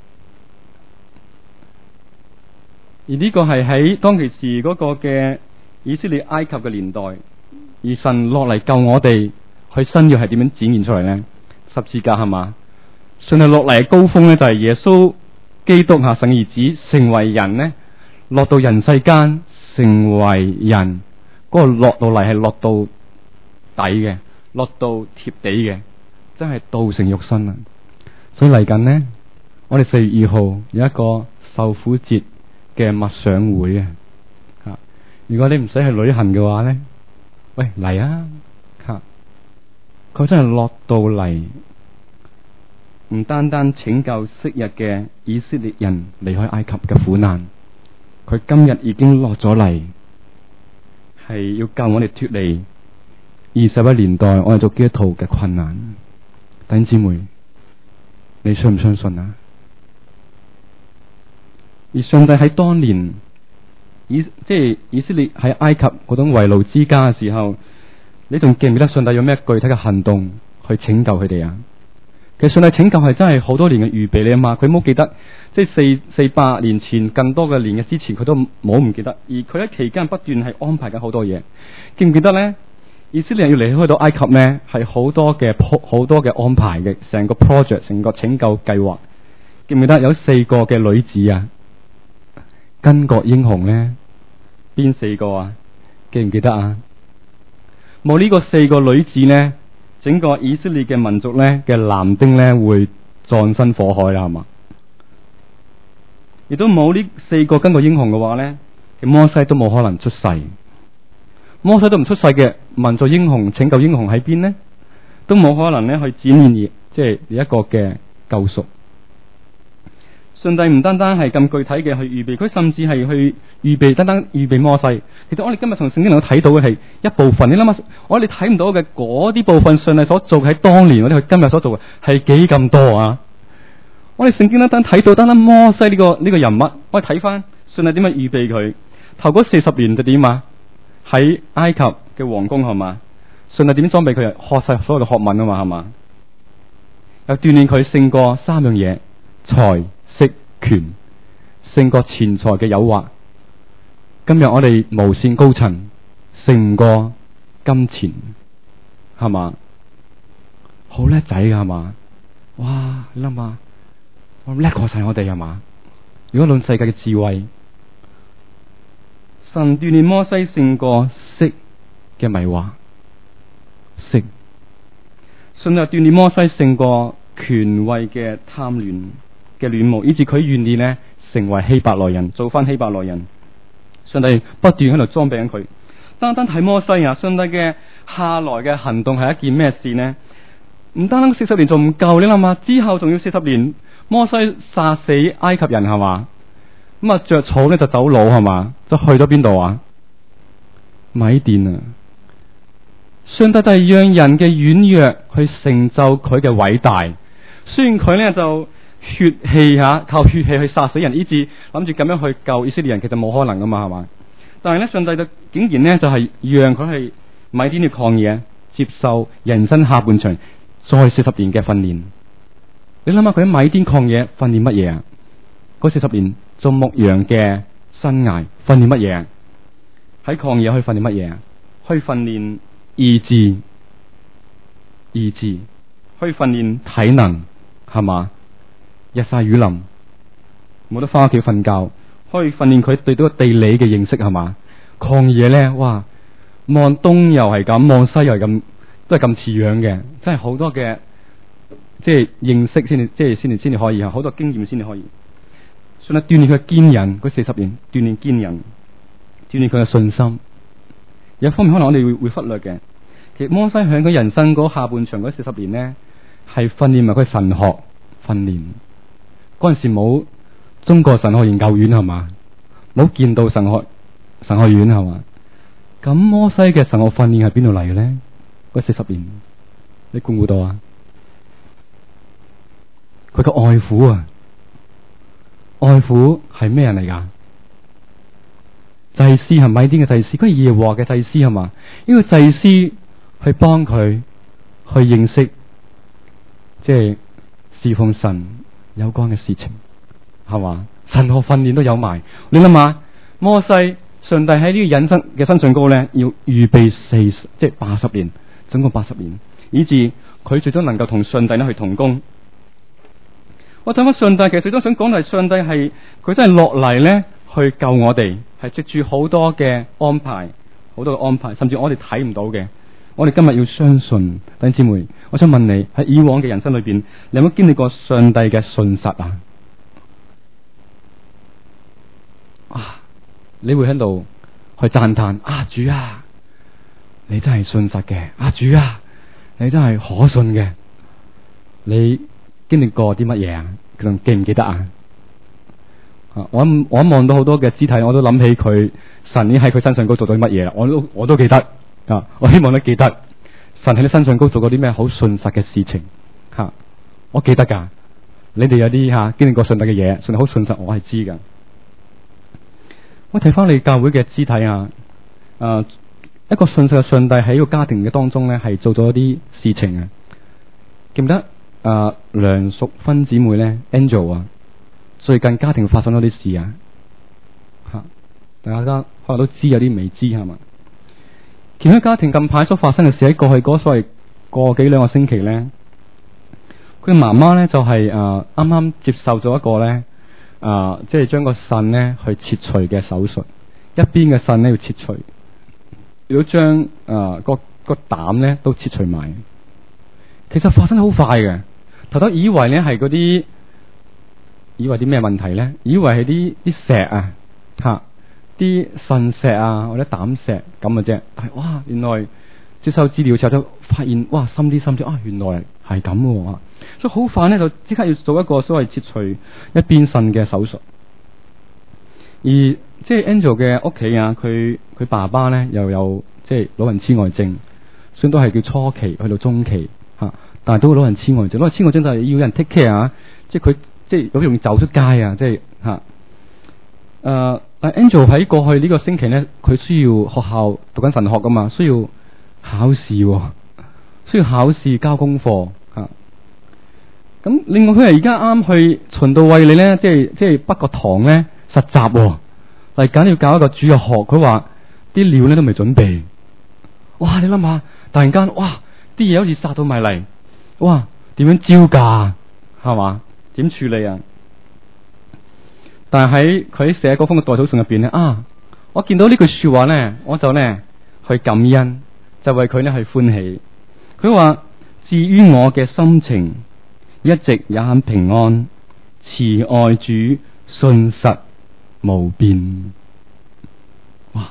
而呢個係喺當其時嗰個嘅以色列埃及嘅年代，而神落嚟救我哋，去新約係點樣展現出嚟呢？十字架係嘛？上帝落嚟嘅高峰呢，就係耶穌基督下神兒子成為人呢，落到人世間成為人，嗰、那個落到嚟係落到底嘅，落到貼地嘅，真係道成肉身啊！所以嚟緊呢，我哋四月二號有一個受苦節嘅默想會啊！吓，如果你唔使去旅行嘅話咧，喂嚟啊！吓，佢真係落到嚟，唔單單拯救昔日嘅以色列人離開埃及嘅苦難，佢今日已經落咗嚟，係要救我哋脫離二十一年代我哋做基督徒嘅困難。弟兄姊妹，你信唔相信啊？而上帝喺當年以即係以色列喺埃及嗰種為奴之家嘅時候， 你仲記唔記得上帝有咩具體嘅行動去拯救佢哋啊？其實上帝拯救係真係好多年嘅預備你啊嘛，佢冇記得，即係四四百年前更多嘅年嘅之前，佢都冇唔記得，而佢喺期間不斷係安排緊好多嘢。記唔記得呢？以色列人要離開到埃及呢，係好多嘅好多嘅安排嘅，成個 project 成個拯救計劃。記唔記得有四個嘅女子啊？巾幗英雄呢？邊四個啊？記唔記得啊？冇呢個四個女子呢，整個以色列嘅民族呢嘅男丁呢會葬身火海啦，係嘛？亦都冇呢四個巾幗英雄嘅話呢，摩西都冇可能出世。摩西都唔出世嘅民族英雄、拯救英雄喺邊呢？都冇可能呢去展現即係一個嘅救贖。上帝唔單單係咁具體嘅去預備，佢甚至係去預備，單單預備摩西。其實我哋今日從聖經能夠睇到嘅係一部分。你諗下，我哋睇唔到嘅嗰啲部分，上帝所做喺當年，我哋佢今日所做嘅係幾咁多啊！我哋聖經單單睇到單單摩西呢個呢個人物，我哋睇翻上帝點樣預備佢頭嗰四十年就點啊？喺埃及嘅皇宮係嘛？上帝點裝備佢？學晒所有嘅學問啊嘛係嘛？又鍛煉佢勝過三樣嘢：財、色、權，勝過錢財嘅誘惑。今日我哋無線高層勝唔過金錢係嘛？好叻仔㗎係嘛？哇！你諗下，我叻過晒我哋係嘛？如果論世界嘅智慧，神鍛煉摩西勝過色嘅迷惑，色；神又鍛煉摩西勝過權位嘅貪戀嘅戀慕，以致佢願意呢成為希伯來人，做翻希伯來人。上帝不斷喺度裝備緊佢。單單睇摩西啊，上帝嘅下來嘅行動係一件咩事呢？唔單單四十年仲唔夠，你諗下之後仲要四十年，摩西殺死埃及人係嘛？咁啊着草呢就走佬係嘛？就去咗邊度啊？米甸啊！上帝係讓人嘅軟弱去成就佢嘅偉大。雖然佢呢就血氣吓，靠血氣去殺死人，以致諗住咁樣去救以色列人，其實冇可能噶嘛，係嘛？但係呢，上帝就竟然呢就係、是、讓佢係米甸嘅曠野接受人生下半場再四十年嘅訓練。你諗下佢喺米甸曠野訓練乜嘢啊？嗰四十年做牧羊嘅生涯訓練乜嘢啊？喺曠野可以訓練乜嘢啊？可以訓練意志，意志可以訓練體能，係嘛？日曬雨淋，冇得翻屋企瞓覺，可以訓練佢對到個地理嘅認識，係嘛？曠野咧，哇！望東又係咁，望西又係咁，都係咁似樣嘅，真係好多嘅，即係認識先至，即係先至先至可以，好多經驗先至可以。所以鍛煉佢嘅堅忍，嗰四十年鍛煉堅忍，鍛煉佢嘅信心。有一方面可能我哋會會忽略嘅，其實摩西喺佢人生嗰下半場嗰四十年呢，係訓練埋佢神學訓練。嗰陣時冇中國神學研究院係嘛，冇見到神學神學院係嘛。咁摩西嘅神學訓練係邊度嚟嘅呢？嗰四十年，你估唔估到啊？佢個外父啊！外父係咩人嚟噶？祭司係米甸嘅祭司，佢係耶和華嘅祭司係嘛？呢個祭司去幫佢去認識，即係侍奉神有關嘅事情，係嘛？神學訓練都有埋。你諗下，摩西上帝喺呢個人生嘅身上高咧，要預備四即係八十年，總共八十年，以致佢最終能夠同上帝咧去同工。我睇翻上帝，其實最終想講係上帝係佢真係落嚟咧去救我哋，係藉住好多嘅安排，好多嘅安排，甚至我哋睇唔到嘅。我哋今日要相信，弟兄姊妹，我想問你喺以往嘅人生裏邊，你有冇經歷過上帝嘅信實啊？啊，你會喺度去讚嘆啊，主啊，你真係信實嘅，啊主啊，你真係可信嘅，你經歷過啲乜嘢啊？佢仲記唔記得啊？啊，我一我一望到好多嘅肢體，我都諗起佢神已經喺佢身上高做咗啲乜嘢啦。我都我都記得啊！我希望你記得神喺你身上高做過啲咩好信實嘅事情吓、啊。我記得噶，你哋有啲吓、啊、經歷過上帝嘅嘢，上帝好信實，我係知噶。我睇翻你教會嘅肢體啊，誒、啊， 一個信實嘅上帝喺個家庭嘅當中咧，係做咗一啲事情啊！記唔得啊？梁淑芬姊妹咧 ，Angel 啊，最近家庭發生咗啲事啊！吓，大家可能都知，有啲未知係嘛？其他家庭近排所發生嘅事，喺過去嗰所謂個幾兩個星期咧，佢媽媽咧就係誒啱啱接受咗一個咧啊，即係將個腎咧去切除嘅手術，一邊嘅腎咧要切除。亦都將啊個個膽咧都切除埋，其實發生得好快嘅。頭頭以為咧係嗰啲，以為啲咩問題咧？以為係啲啲石啊，吓啲腎石啊或者膽石咁嘅啫。但係哇，原來接受治療時候就發現哇，深啲深啲啊，原來係咁嘅，所以好快咧就即刻要做一個所謂切除一邊腎嘅手術，而。即係 Angel 嘅屋企啊，佢佢爸爸咧又有即係老人痴呆症，雖然都係叫初期去到中期吓、啊，但係都老人痴呆症。老人痴呆症就係要人 take care 啊，即係佢即係好容易走出街啊，即係吓。誒、啊，但 Angel 喺過去呢個星期咧，佢需要學校讀緊神學噶嘛，需要考試、啊，需要考試交功課吓。咁、啊、另外佢係而家啱去循道衛理咧，即係即係北角堂咧實習、啊。嚟緊要教一個主日學，佢話啲料咧都未準備。哇！你諗下，突然間哇，啲嘢好似殺到埋嚟，哇！點樣招架係嘛？點處理啊？但係喺佢寫嗰封嘅代禱信入邊咧，啊！我見到呢句說話咧，我就咧去感恩，就為佢咧去歡喜。佢話：至於我嘅心情，一直也很平安，慈愛主，信實。無變，哇，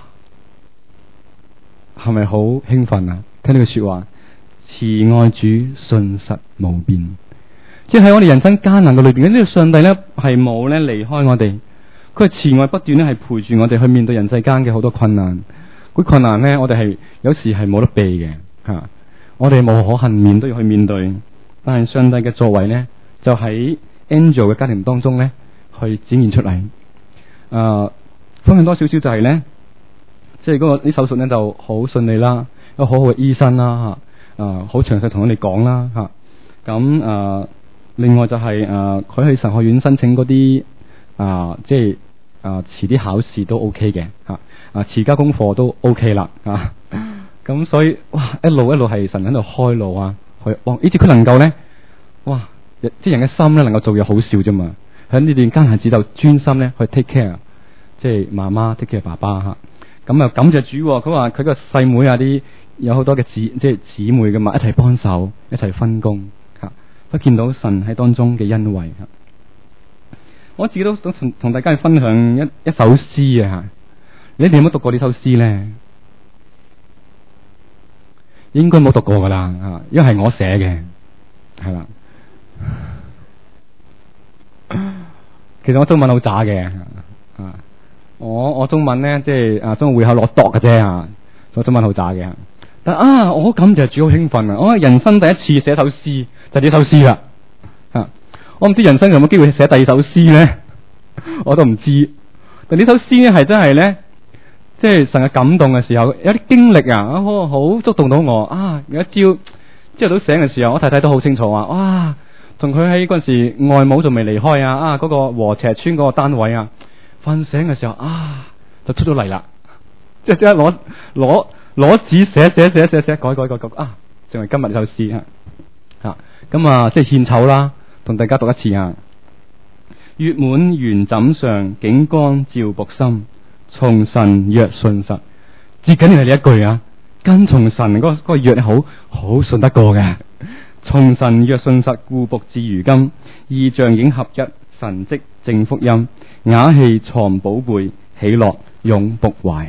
係咪好興奮啊？聽呢句說話，慈愛主，信實無變，即係喺我哋人生艱難嘅裏邊，呢、這個上帝咧係冇咧離開我哋，佢係慈愛不斷咧係陪住我哋去面對人世間嘅好多困難。嗰困難咧，我哋係有時係冇得避嘅吓、啊，我哋無可幸免都要去面對。但係上帝嘅作為咧，就喺 Angel 嘅家庭當中咧去展現出嚟。誒、呃，分享多少少就係咧，即係嗰個啲手術咧就好順利啦，有好好嘅醫生啦吓，誒好詳細同我哋講啦吓，咁、啊、誒、呃、另外就係誒佢去神學院申請嗰啲啊，即係誒遲啲考試都 OK 嘅吓，啊遲交功課都 OK 啦啊，咁所以哇一路一路係神喺度開路啊，去幫以至佢能夠咧，哇即係人嘅心咧能夠做嘢好少啫嘛。喺呢段艱難時就專心咧去 take care， 即係媽媽 take care 爸爸吓，咁啊感謝主，佢話佢個細妹啊啲有好多嘅姊即係姊妹噶嘛，一齊幫手，一齊分工吓，都見到神喺當中嘅恩惠吓。我自己都想同同大家去分享一一首詩啊吓，你哋有冇讀過呢首詩咧？應該冇讀過噶啦吓，因為係我寫嘅，係啦。其實我中文好渣嘅，啊，我我中文咧即係啊中國會考攞度嘅啫啊，我中文好渣嘅。但啊，我好感謝主，好興奮啊！我人生第一次寫首詩就係呢首詩啦，啊，我唔知人生有冇機會寫第二首詩咧，我都唔知。但呢首詩咧係真係咧，即係神嘅感動嘅時候，有啲經歷啊，好好觸動到我啊！有一朝朝早醒嘅時候，我太太都好清楚話，哇！同佢喺嗰陣時外母仲未離開啊，啊嗰、那個禾輋村嗰個單位啊，瞓醒嘅時候啊就出咗嚟啦，即係即係攞攞攞紙寫寫寫寫寫改改改改啊，成為今日呢首詩啊吓，咁啊即係獻醜啦，同大家讀一次啊。月滿圓枕上，景光照僕心，從神若信實，接緊係呢一句啊，跟從神嗰、那個嗰、那個約好好信得過嘅。從神若信實，故僕至如今，意象影合一，神蹟正福音，雅器藏寶貝，喜樂永僕懷。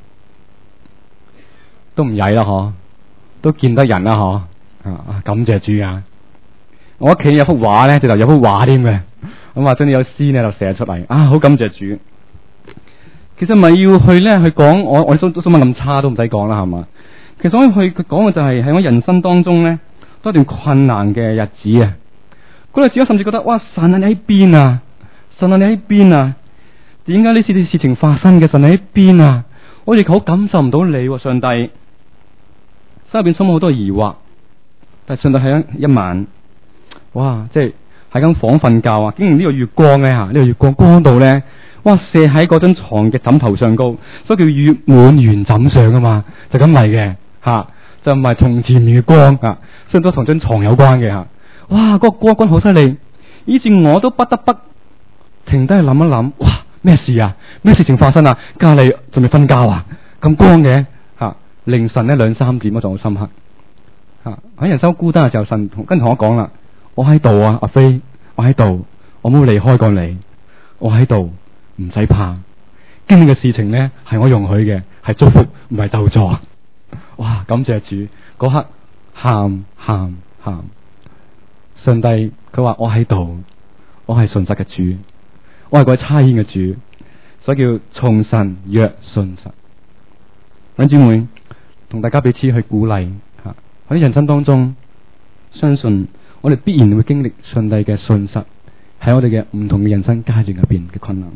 都唔曳啦嗬，都見得人啦嗬，啊感謝主啊！我屋企有幅畫咧，直頭有幅畫添嘅，咁啊真係有詩呢就寫出嚟，啊好感謝主。其實咪要去咧去講，我我中中文咁差都唔使講啦係嘛。其實我去佢講嘅就係喺我人生當中咧。多段困難嘅日子啊！嗰陣時我甚至覺得，哇！神啊，你喺邊啊？神啊，你喺邊啊？點解呢次啲事情發生嘅？神你喺邊啊？ 我亦好感受唔到你、啊，上帝，心入邊充滿好多疑惑。但係上帝喺一晚，哇！即係喺間房瞓覺啊，竟然呢個月光咧吓，呢、這個月光光到咧，哇！射喺嗰張床嘅枕頭上高，所以叫月滿圓枕上啊嘛，就咁嚟嘅吓，就唔係同前面嘅光啊，所以都同張床有關嘅吓。哇！嗰、那個光光好犀利，以至我都不得不停低去諗一諗，哇！咩事啊？咩事情發生啊？隔籬仲未瞓覺啊？咁光嘅吓、啊，凌晨咧兩三點我仲好深刻。喺、啊、人生孤單嘅時候，神同跟同我講啦，我喺度啊，阿飛，我喺度，我冇離開過你，我喺度，唔使怕。經歷嘅事情呢，係我容許嘅，係祝福，唔係咒詛。哇！感謝主，嗰刻喊喊喊，上帝佢話我喺度，我係信實嘅主，我係個差遣嘅主，所以叫從神若信實。弟兄姊妹，同大家彼此去鼓勵。喺人生當中，相信我哋必然會經歷上帝嘅信實，喺我哋嘅唔同嘅人生階段入邊嘅困難。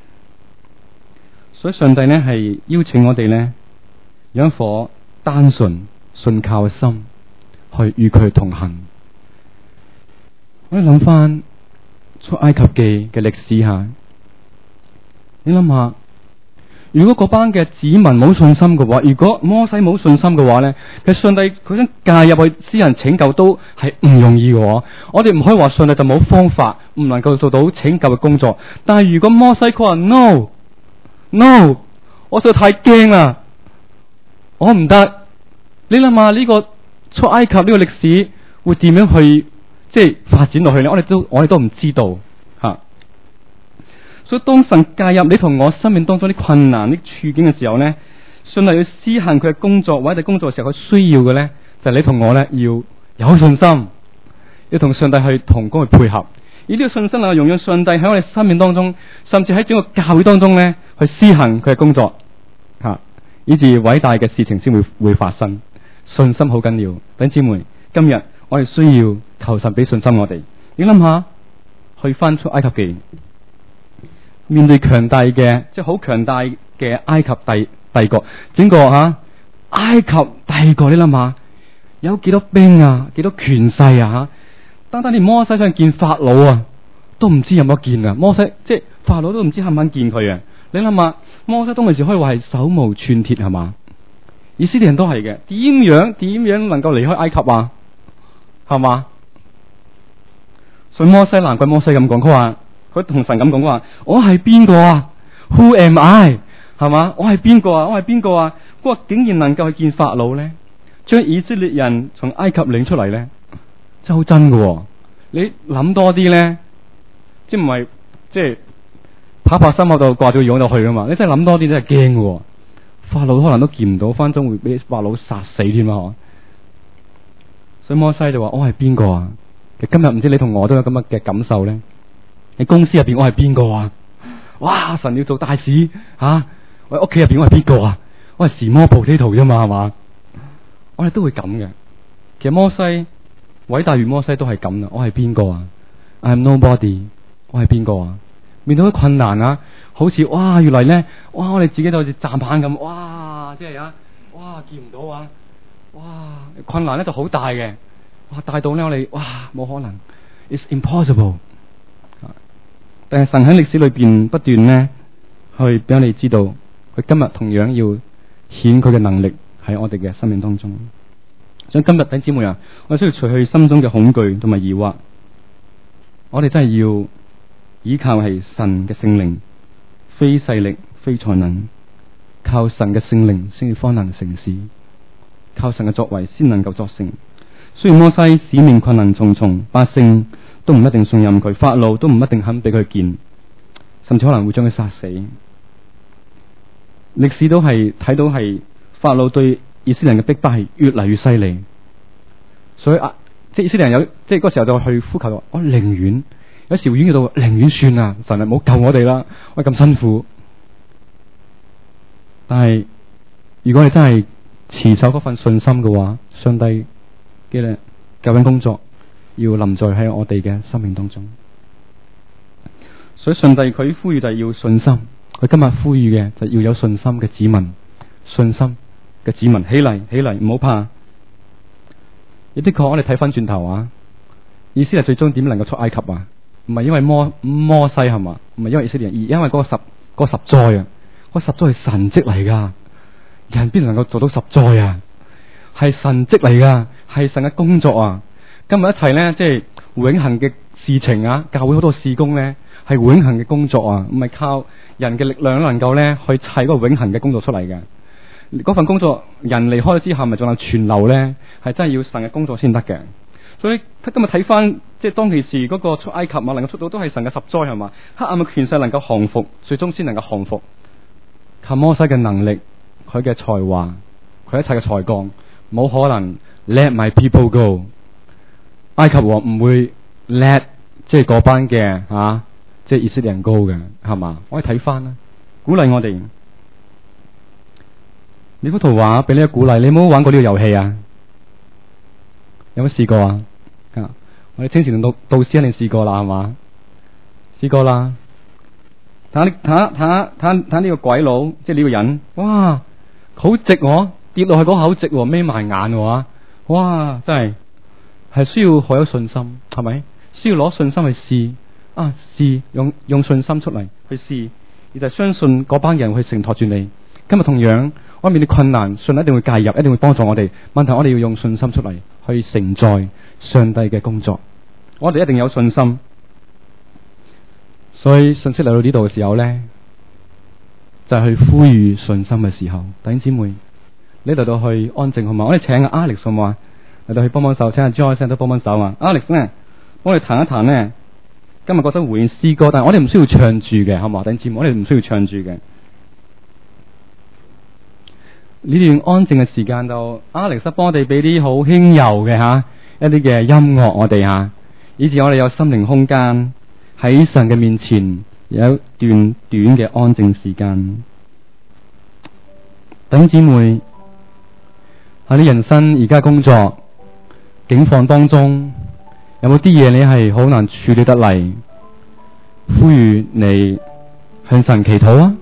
所以上帝呢係邀請我哋呢，有一顆單純信靠嘅心，去與佢同行。我哋諗翻出埃及記嘅歷史下，你諗下。如果嗰班嘅子民冇信心嘅話，如果摩西冇信心嘅話呢，其實上帝佢想介入去私人拯救都係唔容易嘅。我哋唔可以話上帝就冇方法，唔能夠做到拯救嘅工作。但係如果摩西佢話 no no， 我實在太驚啦，我唔得。你諗下呢個出埃及呢個歷史會點樣去即係發展落去呢？我哋都我哋都唔知道。所以當神介入你同我生命當中啲困難、啲處境嘅時候呢，上帝要施行佢嘅工作，或者工作嘅時候佢需要嘅呢，就係、是、你同我呢要有信心，要同上帝去同工去配合。而呢個信心能夠容讓上帝喺我哋生命當中，甚至喺整個教會當中呢，去施行佢嘅工作，吓、啊，以至偉大嘅事情先會會發生。信心好緊要，弟兄姊妹，今日我哋需要求神俾信心我哋。你諗下，去翻出埃及記。面對強大嘅，即係好強大嘅埃及帝帝國，整個吓、啊、埃及帝國，你諗下有幾多兵啊，幾多權勢啊吓？單單連摩西想見法老啊，都唔知有冇見啊！摩西即係法老都唔知肯唔肯見佢啊！你諗下，摩西當其時可以話係手無寸鐵係嘛？以色列人都係嘅，點樣點樣能夠離開埃及啊？係嘛？所以摩西難怪摩西咁講，佢話。佢同神咁講話，我係邊個啊 ？Who am I？ 係嘛？我係邊個啊？我係邊個啊？佢話竟然能夠去見法老咧，將以色列人從埃及領出嚟咧，真係好真噶、哦。你諗多啲咧，即係唔係即係拍拍心口度掛住個樣就去噶嘛？你真係諗多啲真係驚噶。法老可能都見唔到，分鐘會俾法老殺死添啊！所以摩西就話：我係邊個啊？其實今日唔知你同我都有咁樣嘅感受咧。你公司入邊我係邊個啊？哇！神要做大事吓，我屋企入邊我係邊個啊？我係時魔菩提圖啫嘛，係嘛？我哋都會咁嘅。其實摩西偉大如摩西都係咁啦。我係邊個啊 ？I'm nobody。我係邊個啊？面對啲困難啊，好似哇，原來咧，哇，我哋自己就好似站棒咁，哇，即係啊，哇，見唔到啊，哇，困難咧就好大嘅，哇，大到咧我哋哇冇可能 ，it's impossible。但係神喺歷史裏邊不斷呢去俾我哋知道，佢今日同樣要顯佢嘅能力喺我哋嘅生命當中。所以今日弟兄姊妹啊，我哋需要除去心中嘅恐懼同埋疑惑，我哋真係要依靠係神嘅聖靈，非勢力非才能，靠神嘅聖靈先至方能成事，靠神嘅作為先能夠作成。雖然摩西使命困難重重，百姓都唔一定信任佢，法老都唔一定肯俾佢見，甚至可能會將佢殺死。歷史都係睇到係法老對以色列人嘅逼迫係越嚟越犀利，所以啊，即係以色列人有即係嗰時候就去呼求，我寧願有時會演叫到寧願算啦，神啊唔好救我哋啦，我咁辛苦。但係如果你真係持守嗰份信心嘅話，上帝嘅咧救恩工作要臨在喺我哋嘅生命當中，所以上帝佢呼籲就係要信心，佢今日呼籲嘅就要有信心嘅子民信心嘅子民，起嚟起嚟，唔好怕。亦的確，我哋睇翻轉頭啊，以色列最終點能夠出埃及啊？唔係因為摩摩西係嘛，唔係因為以色列人，而因為嗰個十嗰、嗰個十災啊，嗰、嗰個、十災係神蹟嚟噶，人邊能夠做到十災啊？係神蹟嚟噶，係神嘅工作啊！今日一切呢，即係永恆嘅事情啊！教會好多事工呢，係永恆嘅工作啊，唔係靠人嘅力量能夠呢去砌嗰個永恆嘅工作出嚟嘅。嗰份工作人離開咗之後，咪仲有存留呢？係真係要神嘅工作先得嘅。所以今日睇翻，即係當其時嗰個出埃及啊，能夠出到都係神嘅十災係嘛？黑暗嘅權勢能夠降服，最終先能夠降服。靠摩西嘅能力，佢嘅才華，佢一切嘅才幹，冇可能 let my people go。埃及王唔會 let 即係嗰班嘅啊，即係以色列人 go 嘅係嘛？我哋睇翻啦，鼓勵我哋。呢幅圖畫俾你一個鼓勵，你有冇玩過呢個遊戲啊？有冇試過啊？啊，我哋清前導導師一定試過啦，係嘛？試過啦。睇下睇下睇下睇下呢個鬼佬，即係呢個人，哇，好直我跌落去嗰口直，眯埋眼嘅話，哇，真係係需要好有信心，係咪？需要攞信心去試啊，試用用信心出嚟去試，而就係相信嗰班人會承托住你。今日同樣。我面對困難，信一定會介入，一定會幫助我哋。問題我哋要用信心出嚟去承載上帝嘅工作，我哋一定有信心。所以信息嚟到呢度嘅時候呢，就係、是、去呼籲信心嘅時候。弟兄姊妹，你嚟到去安靜好嘛？我哋請阿 Alex 好唔好啊？嚟到去幫幫手，請阿 Joyce 都幫幫手啊。Alex 呢，我哋彈一彈呢。今日覺得回應詩歌，但係我哋唔需要唱住嘅，好嘛？弟兄姊妹，我哋唔需要唱住嘅。呢段安靜嘅時間就 Alex 幫我哋俾啲好輕柔嘅吓一啲嘅音樂我哋吓，以至我哋有心靈空間喺神嘅面前有一段短嘅安靜時間。弟兄姊妹，喺你人生而家工作境況當中，有冇啲嘢你係好難處理得嚟？呼籲你向神祈禱啊！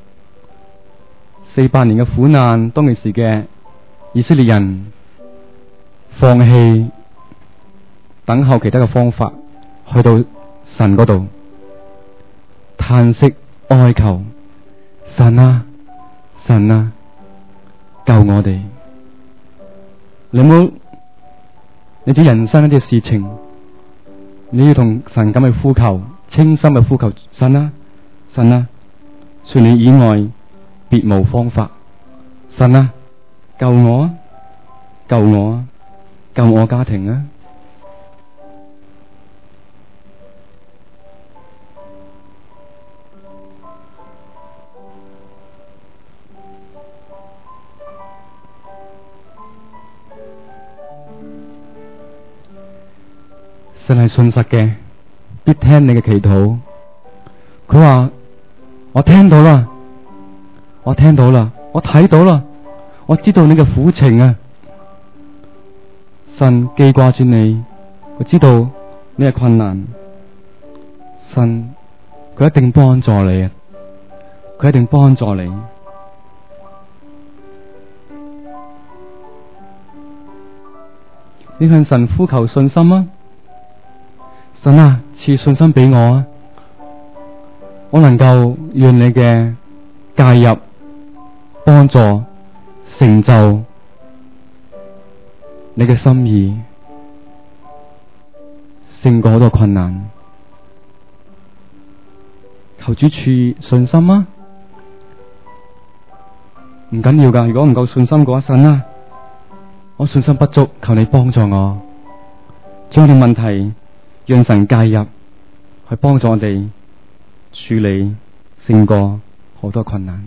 四百年嘅苦難，當其時嘅以色列人放棄等候其他嘅方法，去到神嗰度嘆息哀求神啊，神啊，救我哋！你冇你啲人生一啲事情，你要同神咁去呼求，清心嘅呼求，神啊，神啊，除你以外別無方法，神啊，救我啊，救我啊，救我家庭啊！神係信實嘅，必聽你嘅祈禱。佢話：我聽到啦。我聽到啦，我睇到啦，我知道你嘅苦情啊！神記掛住你，佢知道你嘅困難，神佢一定幫助你啊！佢一定幫助你。你向神呼求信心啊！神啊，賜信心俾我啊！我能夠讓你嘅介入。幫助成就你嘅心意，勝過好多困難。求主賜信心啊！唔緊要噶，如果唔夠信心嗰一陣啊，我信心不足，求你幫助我，將啲問題讓神介入，去幫助我哋處理，勝過好多困難。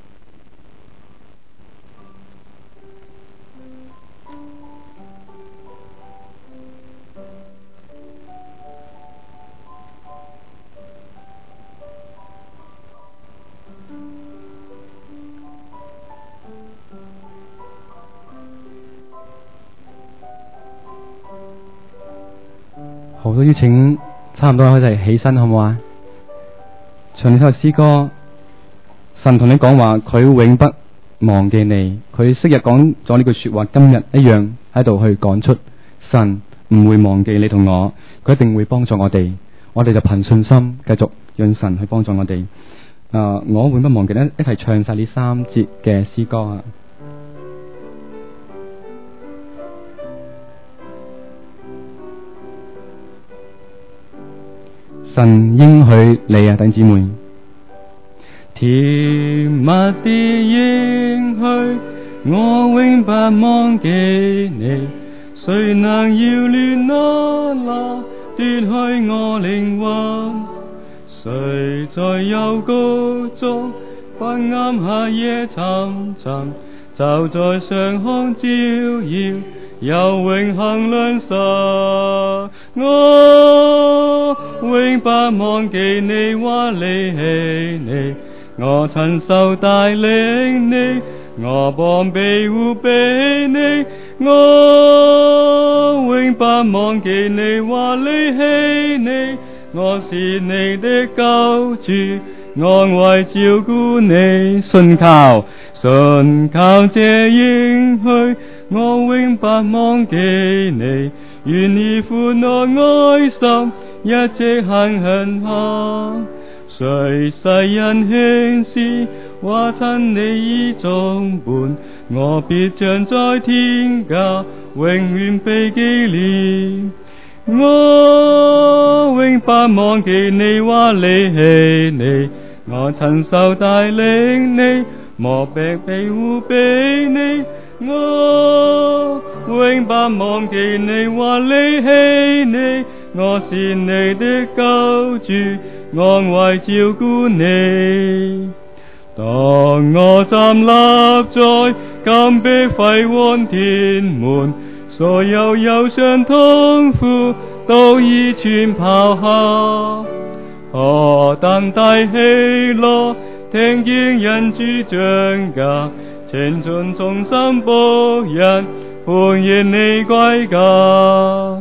好多邀請，差唔多我哋起身好唔好啊？唱呢首詩歌，神同你講話，佢永不忘記你。佢昔日講咗呢句說話，今日一樣喺度去講出，神唔會忘記你同我，佢一定會幫助我哋。我哋就憑信心繼續讓神去幫助我哋。啊、呃，我永不忘記呢，一齊唱晒呢三節嘅詩歌啊！神應許你啊，弟兄姊妹，甜蜜的應許，我永不忘記你。誰能擾亂我那奪去我靈魂？誰在幽谷中昏暗黑夜沉沉，就在上空照耀有永恆良辰。我永不忘記你或離棄你，我親手帶領你，我膀庇護庇你。我永不忘記你或離棄你，我是你的救主，安慰照顧你。信靠信靠這應許，我永不忘記你，願你歡樂愛心一直恆恆下。誰世人輕視或親你意眾伴，我必將在天家永遠被紀念。我永不忘記你或離棄你，我親手帶領你，磨壁庇護庇你。我永不忘記你或離棄你，我是你的救主，安慰照顧你。當我站立在金碧輝煌天門，所有憂傷痛苦都已全拋下，何等大喜樂，聽見人主降駕，千眾眾生僕人歡迎你歸家。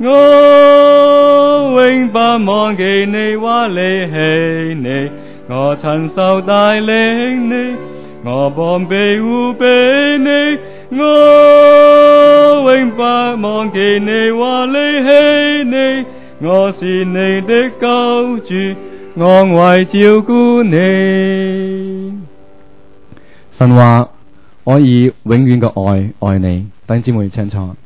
我永不忘記你或離棄你，我親手帶領你，我膀庇護庇你。我永不忘記你或離棄你，我是你的救主，安慰照顧你。神話我以永遠嘅愛愛你，弟兄姊妹請坐。